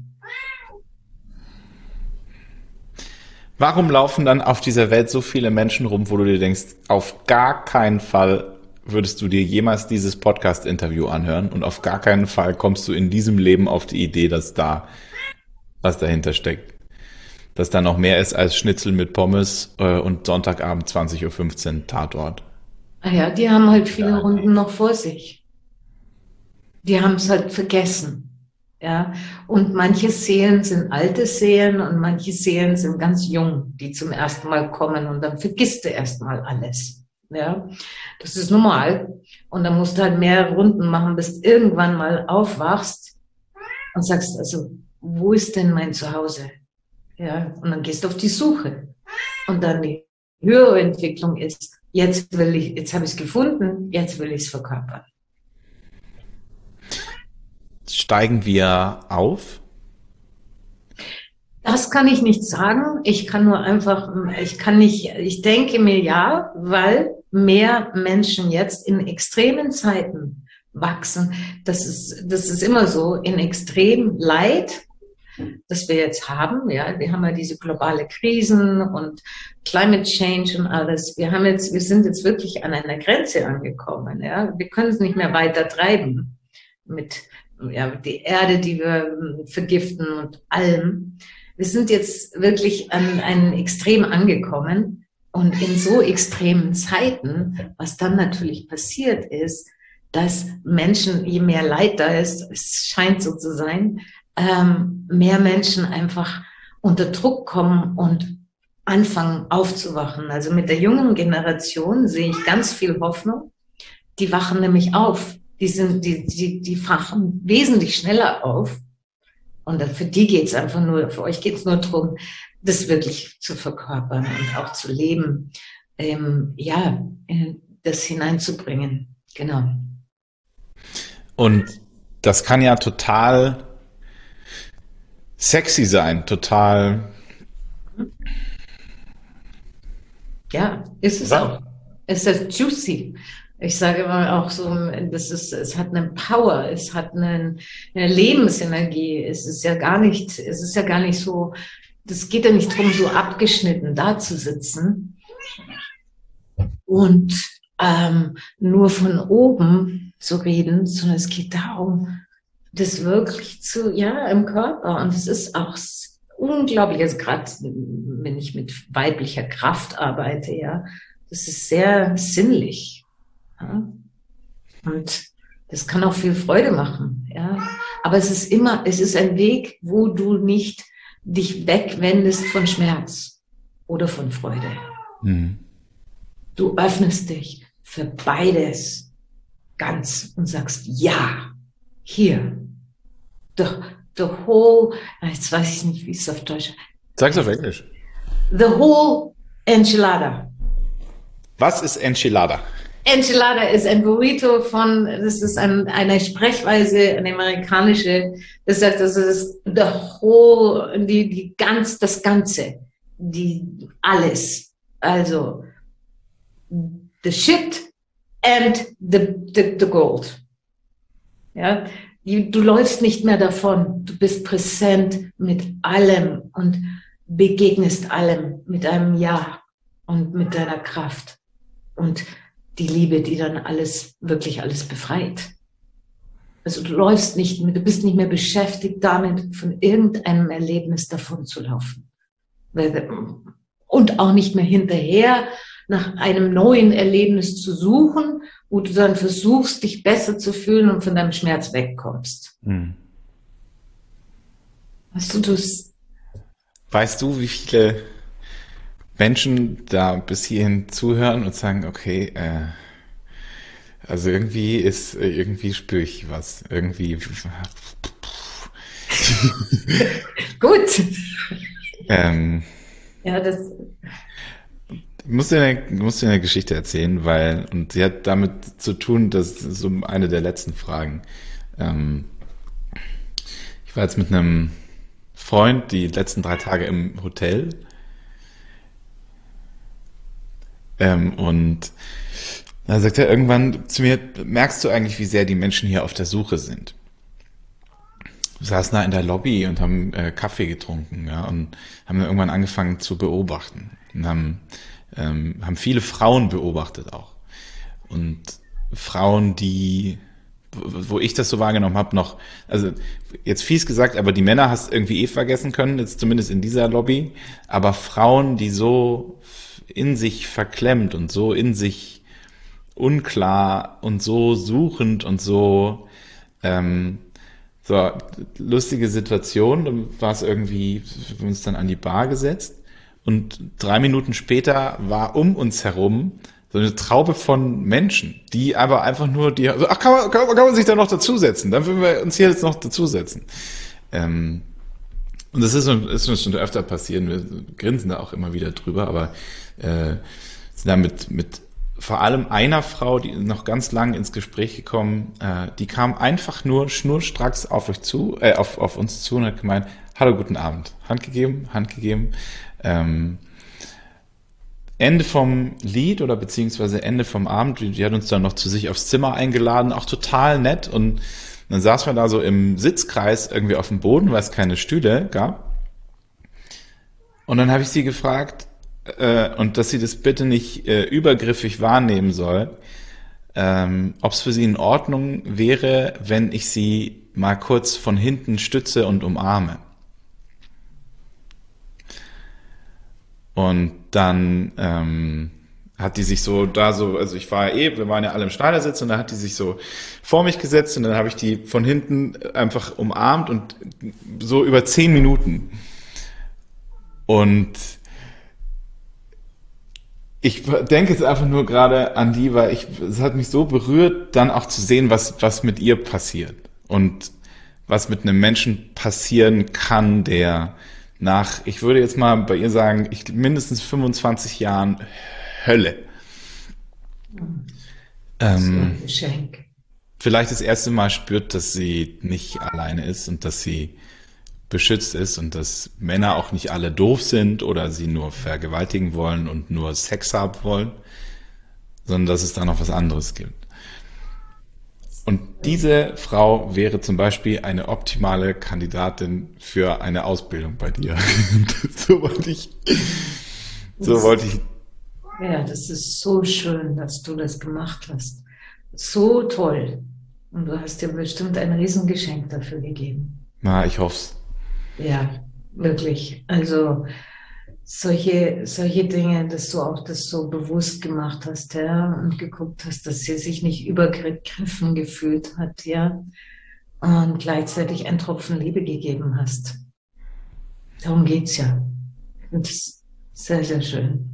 Warum laufen dann auf dieser Welt so viele Menschen rum, wo du dir denkst, auf gar keinen Fall würdest du dir jemals dieses Podcast-Interview anhören und auf gar keinen Fall kommst du in diesem Leben auf die Idee, dass da was dahinter steckt? Dass da noch mehr ist als Schnitzel mit Pommes und Sonntagabend 20:15 Uhr Tatort. Ah ja, die haben halt viele Runden noch vor sich. Die haben es halt vergessen. Ja, und manche Seelen sind alte Seelen und manche Seelen sind ganz jung, die zum ersten Mal kommen und dann vergisst du erstmal alles. Ja, das ist normal. Und dann musst du halt mehrere Runden machen, bis du irgendwann mal aufwachst und sagst, also, wo ist denn mein Zuhause? Ja, und dann gehst du auf die Suche. Und dann die höhere Entwicklung ist, jetzt habe ich es gefunden, jetzt will ich es verkörpern. Steigen wir auf? Das kann ich nicht sagen. Ich denke mir ja, weil mehr Menschen jetzt in extremen Zeiten wachsen. Das ist immer so, in extrem Leid, das wir jetzt haben. Ja, wir haben ja diese globale Krisen und Climate Change und alles. Wir sind jetzt wirklich an einer Grenze angekommen. Ja, wir können es nicht mehr weiter treiben mit die Erde, die wir vergiften und allem. Wir sind jetzt wirklich an einem Extrem angekommen und in so extremen Zeiten, was dann natürlich passiert ist, dass Menschen, je mehr Leid da ist, es scheint so zu sein, mehr Menschen einfach unter Druck kommen und anfangen aufzuwachen. Also mit der jungen Generation sehe ich ganz viel Hoffnung. Die wachen nämlich auf. Die fachen wesentlich schneller auf. Und für die geht's einfach nur, für euch geht's nur darum, das wirklich zu verkörpern und auch zu leben, das hineinzubringen. Genau. Und das kann ja total sexy sein, total. Ja, ist es auch. Es ist juicy. Ich sage immer auch so, es hat eine Power, es hat eine Lebensenergie. Es ist ja gar nicht so, das geht ja nicht darum, so abgeschnitten da zu sitzen und nur von oben zu reden, sondern es geht darum, das wirklich im Körper. Und es ist auch unglaublich, also gerade wenn ich mit weiblicher Kraft arbeite, ja, das ist sehr sinnlich. Ja. Und das kann auch viel Freude machen, ja. Aber es ist ein Weg, wo du nicht dich wegwendest von Schmerz oder von Freude. Du öffnest dich für beides ganz und sagst, ja, hier. The whole, jetzt weiß ich nicht, wie es auf Deutsch heißt. Sag's auf Englisch. The whole enchilada. Was ist Enchilada? Enchilada ist ein Burrito das ist eine Sprechweise, eine amerikanische, das sagt, das ist the whole, das Ganze, alles. Also, the shit and the gold. Ja, du läufst nicht mehr davon, du bist präsent mit allem und begegnest allem mit einem Ja und mit deiner Kraft und die Liebe, die dann wirklich alles befreit. Also du bist nicht mehr beschäftigt damit, von irgendeinem Erlebnis davon zu laufen. Und auch nicht mehr hinterher nach einem neuen Erlebnis zu suchen, wo du dann versuchst, dich besser zu fühlen und von deinem Schmerz wegkommst. Weißt du, wie viele Menschen da bis hierhin zuhören und sagen, okay, also irgendwie spüre ich was. Irgendwie. Gut. Ich muss dir eine Geschichte erzählen, und sie hat damit zu tun, das ist so eine der letzten Fragen. Ich war jetzt mit einem Freund die letzten 3 Tage im Hotel. Und da sagt er irgendwann zu mir, merkst du eigentlich, wie sehr die Menschen hier auf der Suche sind? Wir saßen da in der Lobby und haben Kaffee getrunken, ja, und haben dann irgendwann angefangen zu beobachten. Und haben viele Frauen beobachtet auch. Und Frauen, wo ich das so wahrgenommen habe, also jetzt fies gesagt, aber die Männer hast irgendwie vergessen können, jetzt zumindest in dieser Lobby, aber Frauen, die so in sich verklemmt und so in sich unklar und so suchend und so lustige Situation, dann war es irgendwie, wir haben uns dann an die Bar gesetzt und 3 Minuten später war um uns herum so eine Traube von Kann man sich da noch dazusetzen? Dann würden wir uns hier jetzt noch dazusetzen. Und das ist uns schon öfter passiert. Wir grinsen da auch immer wieder drüber, aber sind da mit vor allem einer Frau, die noch ganz lang ins Gespräch gekommen, die kam einfach nur schnurstracks auf uns zu und hat gemeint, hallo, guten Abend. Hand gegeben. Ende vom Lied oder beziehungsweise Ende vom Abend, die hat uns dann noch zu sich aufs Zimmer eingeladen, auch total nett, und dann saßen wir da so im Sitzkreis irgendwie auf dem Boden, weil es keine Stühle gab, und dann habe ich sie gefragt, und dass sie das bitte nicht übergriffig wahrnehmen soll, ob es für sie in Ordnung wäre, wenn ich sie mal kurz von hinten stütze und umarme. Und dann hat die sich wir waren ja alle im Schneidersitz, und dann hat die sich so vor mich gesetzt, und dann habe ich die von hinten einfach umarmt, und so über 10 Minuten. Und ich denke jetzt einfach nur gerade an die, weil es hat mich so berührt, dann auch zu sehen, was mit ihr passiert und was mit einem Menschen passieren kann, der ich würde jetzt mal bei ihr sagen, mindestens 25 Jahren Hölle. Das ist ein Geschenk. Vielleicht das erste Mal spürt, dass sie nicht alleine ist und dass sie beschützt ist und dass Männer auch nicht alle doof sind oder sie nur vergewaltigen wollen und nur Sex haben wollen, sondern dass es da noch was anderes gibt. Und diese Frau wäre zum Beispiel eine optimale Kandidatin für eine Ausbildung bei dir. So wollte ich. Ja, das ist so schön, dass du das gemacht hast. So toll. Und du hast dir bestimmt ein Riesengeschenk dafür gegeben. Na, ich hoff's. Ja, wirklich. Also solche Dinge, dass du auch das so bewusst gemacht hast, ja, und geguckt hast, dass sie sich nicht übergriffen gefühlt hat, ja, und gleichzeitig einen Tropfen Liebe gegeben hast. Darum geht's ja. Und das ist sehr, sehr schön.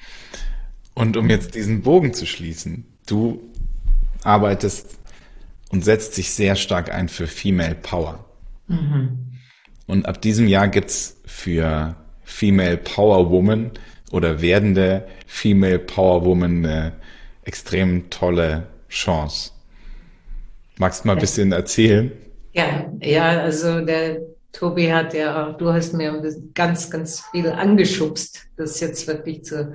Und um jetzt diesen Bogen zu schließen, du arbeitest und setzt dich sehr stark ein für Female Power. Mhm. Und ab diesem Jahr gibt's für Female Power Woman oder werdende Female Power Woman eine extrem tolle Chance. Magst du mal ein bisschen erzählen? Ja, also der Tobi hat ja auch, du hast mir ganz, ganz viel angeschubst, das jetzt wirklich zu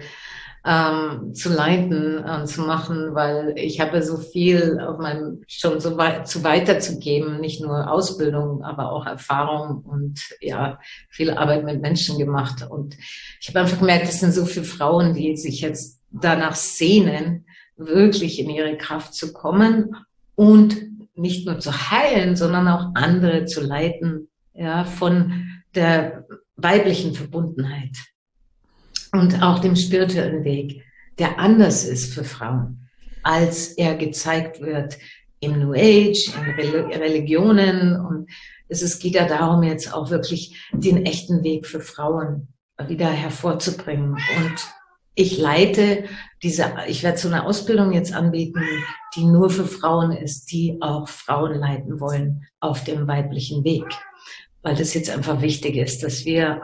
leiten und zu machen, weil ich habe so viel auf meinem schon so weit zu weiterzugeben, nicht nur Ausbildung, aber auch Erfahrung und ja, viel Arbeit mit Menschen gemacht. Und ich habe einfach gemerkt, es sind so viele Frauen, die sich jetzt danach sehnen, wirklich in ihre Kraft zu kommen und nicht nur zu heilen, sondern auch andere zu leiten, ja, von der weiblichen Verbundenheit. Und auch dem spirituellen Weg, der anders ist für Frauen, als er gezeigt wird im New Age, in Religionen. Und es geht ja darum, jetzt auch wirklich den echten Weg für Frauen wieder hervorzubringen. Und ich werde so eine Ausbildung jetzt anbieten, die nur für Frauen ist, die auch Frauen leiten wollen auf dem weiblichen Weg. Weil das jetzt einfach wichtig ist, dass wir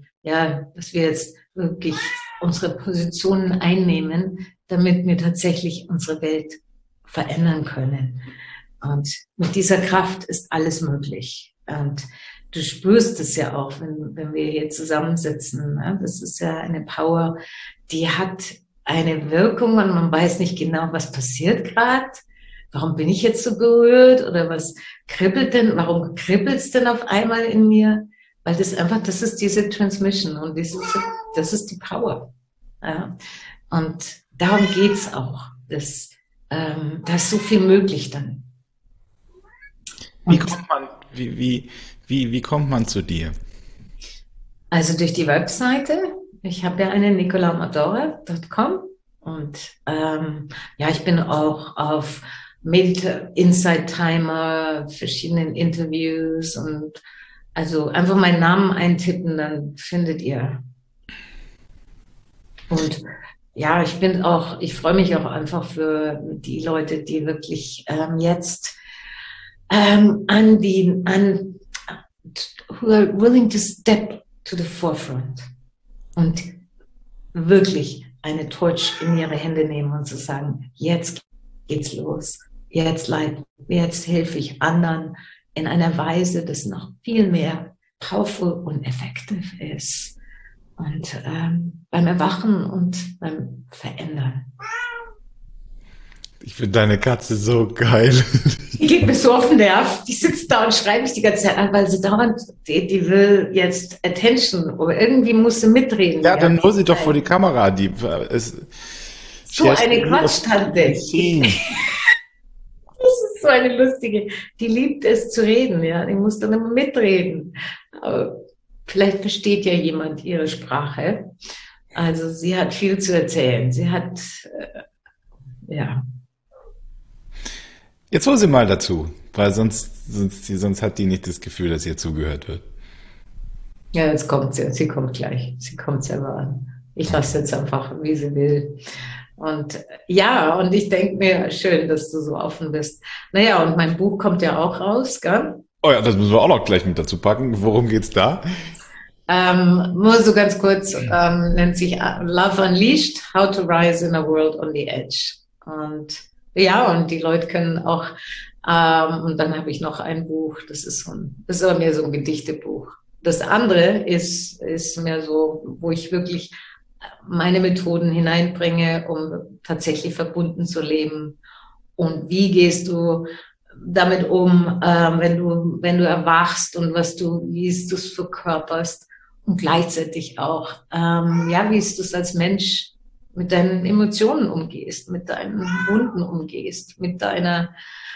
jetzt wirklich unsere Positionen einnehmen, damit wir tatsächlich unsere Welt verändern können. Und mit dieser Kraft ist alles möglich. Und du spürst es ja auch, wenn wir hier zusammensitzen. Ne? Das ist ja eine Power, die hat eine Wirkung und man weiß nicht genau, was passiert gerade. Warum bin ich jetzt so berührt? Oder was kribbelt denn? Warum kribbelt es denn auf einmal in mir? Weil das ist diese Transmission und das ist die Power. Ja? Und darum geht's auch. Da ist so viel möglich dann. Wie kommt man zu dir? Also durch die Webseite. Ich habe ja eine nicolamadora.com und ich bin auch auf Insight Timer, verschiedenen Interviews und also einfach meinen Namen eintippen, dann findet ihr. Und ja, ich freue mich auch einfach für die Leute, die wirklich jetzt who are willing to step to the forefront und wirklich eine Torch in ihre Hände nehmen und zu sagen, jetzt geht's los, jetzt helfe ich anderen in einer Weise, das noch viel mehr powerful und effektiv ist. Und beim Erwachen und beim Verändern. Ich finde deine Katze so geil. Die geht mir so auf den Nerv. Die sitzt da und schreit mich die ganze Zeit an, weil sie dauernd, die will jetzt Attention oder irgendwie muss sie mitreden. Ja, dann hol sie doch vor die Kamera. So eine Quatschtante. Das ist so eine lustige. Die liebt es zu reden, ja. Die muss dann immer mitreden. Aber vielleicht versteht ja jemand ihre Sprache. Also sie hat viel zu erzählen. Sie hat, Jetzt hol sie mal dazu, weil sonst hat die nicht das Gefühl, dass ihr zugehört wird. Ja, jetzt kommt sie. Sie kommt gleich. Sie kommt selber an. Ich lasse jetzt einfach, wie sie will. Und und ich denke mir, schön, dass du so offen bist. Naja, und mein Buch kommt ja auch raus, gell? Oh ja, das müssen wir auch noch gleich mit dazu packen. Worum geht's da? Nur so ganz kurz, nennt sich Love Unleashed, How to Rise in a World on the Edge. Und die Leute können auch, und dann habe ich noch ein Buch, das ist aber mehr so ein Gedichtebuch. Das andere ist mehr so, wo ich wirklich meine Methoden hineinbringe, um tatsächlich verbunden zu leben. Und wie gehst du damit um, wenn du erwachst und wie du es verkörperst und gleichzeitig auch, wie du es als Mensch mit deinen Emotionen umgehst, mit deinen Wunden umgehst, deine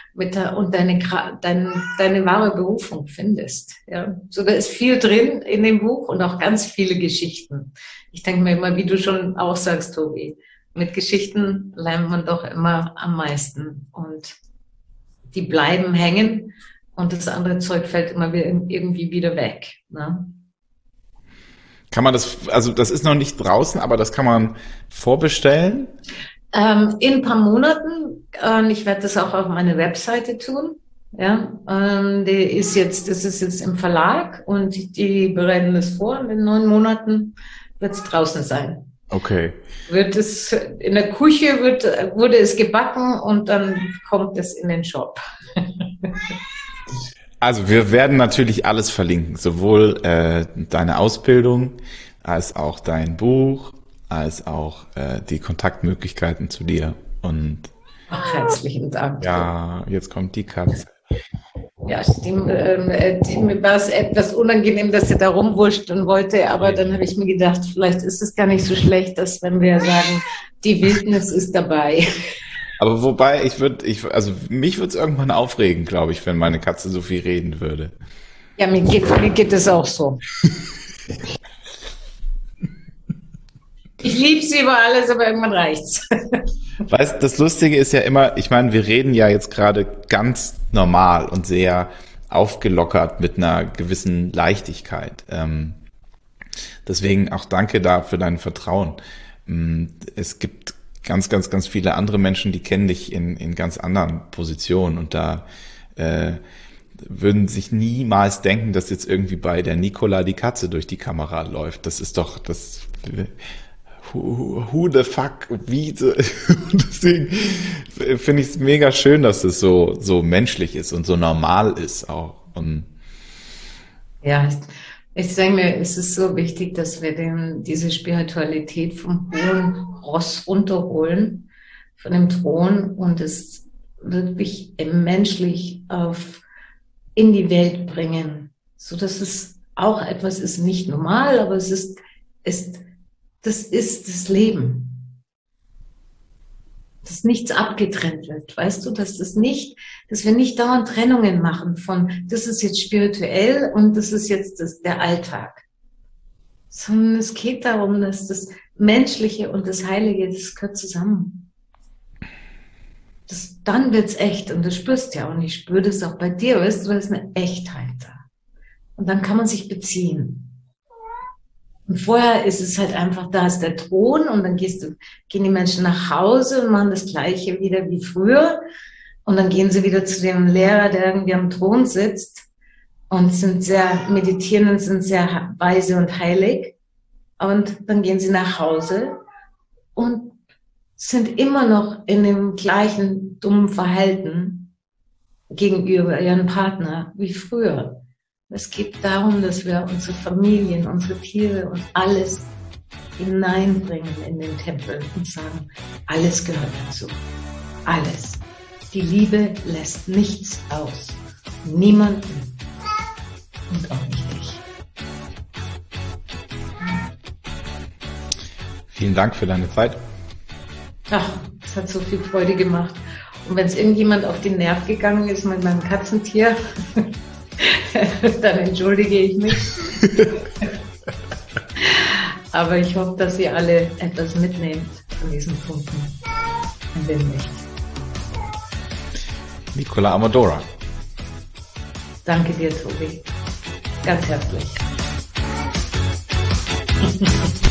wahre Berufung findest. Ja. So, da ist viel drin in dem Buch und auch ganz viele Geschichten. Ich denke mir immer, wie du schon auch sagst, Tobi, mit Geschichten lernt man doch immer am meisten und die bleiben hängen und das andere Zeug fällt immer irgendwie wieder weg. Ne? Kann man das, also das ist noch nicht draußen, aber das kann man vorbestellen? In ein paar Monaten. Ich werde das auch auf meine Webseite tun. Ja, das ist jetzt im Verlag und die bereiten das vor. Und in 9 Monaten wird es draußen sein. Okay. In der Küche wurde es gebacken und dann kommt es in den Shop. Also wir werden natürlich alles verlinken, sowohl deine Ausbildung als auch dein Buch, als auch die Kontaktmöglichkeiten zu dir. Und herzlichen Dank. Ja, jetzt kommt die Katze. Ja, mir war es etwas unangenehm, dass sie da rumwurschteln wollte, aber dann habe ich mir gedacht, vielleicht ist es gar nicht so schlecht, dass wenn wir sagen, die Wildnis ist dabei. Aber wobei, mich würde es irgendwann aufregen, glaube ich, wenn meine Katze so viel reden würde. Ja, mir geht es auch so. Ich liebe sie über alles, aber irgendwann reicht's. Weißt, das Lustige ist ja immer, ich meine, wir reden ja jetzt gerade ganz normal und sehr aufgelockert mit einer gewissen Leichtigkeit. Deswegen auch danke da für dein Vertrauen. Es gibt ganz, ganz, ganz viele andere Menschen, die kennen dich in ganz anderen Positionen und da würden sich niemals denken, dass jetzt irgendwie bei der Nicola die Katze durch die Kamera läuft. Das ist doch das... Who the fuck? Wie? Deswegen finde ich es mega schön, dass es so menschlich ist und so normal ist auch. Und ja, ich denke mir, es ist so wichtig, dass wir diese Spiritualität vom hohen Ross runterholen, von dem Thron und es wirklich menschlich in die Welt bringen, so dass es auch etwas ist, nicht normal, aber das ist das Leben. Dass nichts abgetrennt wird. Weißt du, dass wir nicht dauernd Trennungen machen von, das ist jetzt spirituell und das ist jetzt der Alltag. Sondern es geht darum, dass das Menschliche und das Heilige, das gehört zusammen. Dann wird's echt und das spürst du ja und ich spüre das auch bei dir, weißt du, da ist eine Echtheit da. Und dann kann man sich beziehen. Und vorher ist es halt einfach, da ist der Thron und dann gehen die Menschen nach Hause und machen das Gleiche wieder wie früher. Und dann gehen sie wieder zu dem Lehrer, der irgendwie am Thron sitzt und meditieren und sind sehr weise und heilig. Und dann gehen sie nach Hause und sind immer noch in dem gleichen dummen Verhalten gegenüber ihrem Partner wie früher. Es geht darum, dass wir unsere Familien, unsere Tiere und alles hineinbringen in den Tempel und sagen, alles gehört dazu. Alles. Die Liebe lässt nichts aus. Niemanden. Und auch nicht dich. Vielen Dank für deine Zeit. Ach, es hat so viel Freude gemacht. Und wenn es irgendjemand auf den Nerv gegangen ist mit meinem Katzentier, dann entschuldige ich mich. Aber ich hoffe, dass ihr alle etwas mitnehmt von diesen Punkten. Und wenn nicht. Nicola Amadora. Danke dir, Tobi. Ganz herzlich.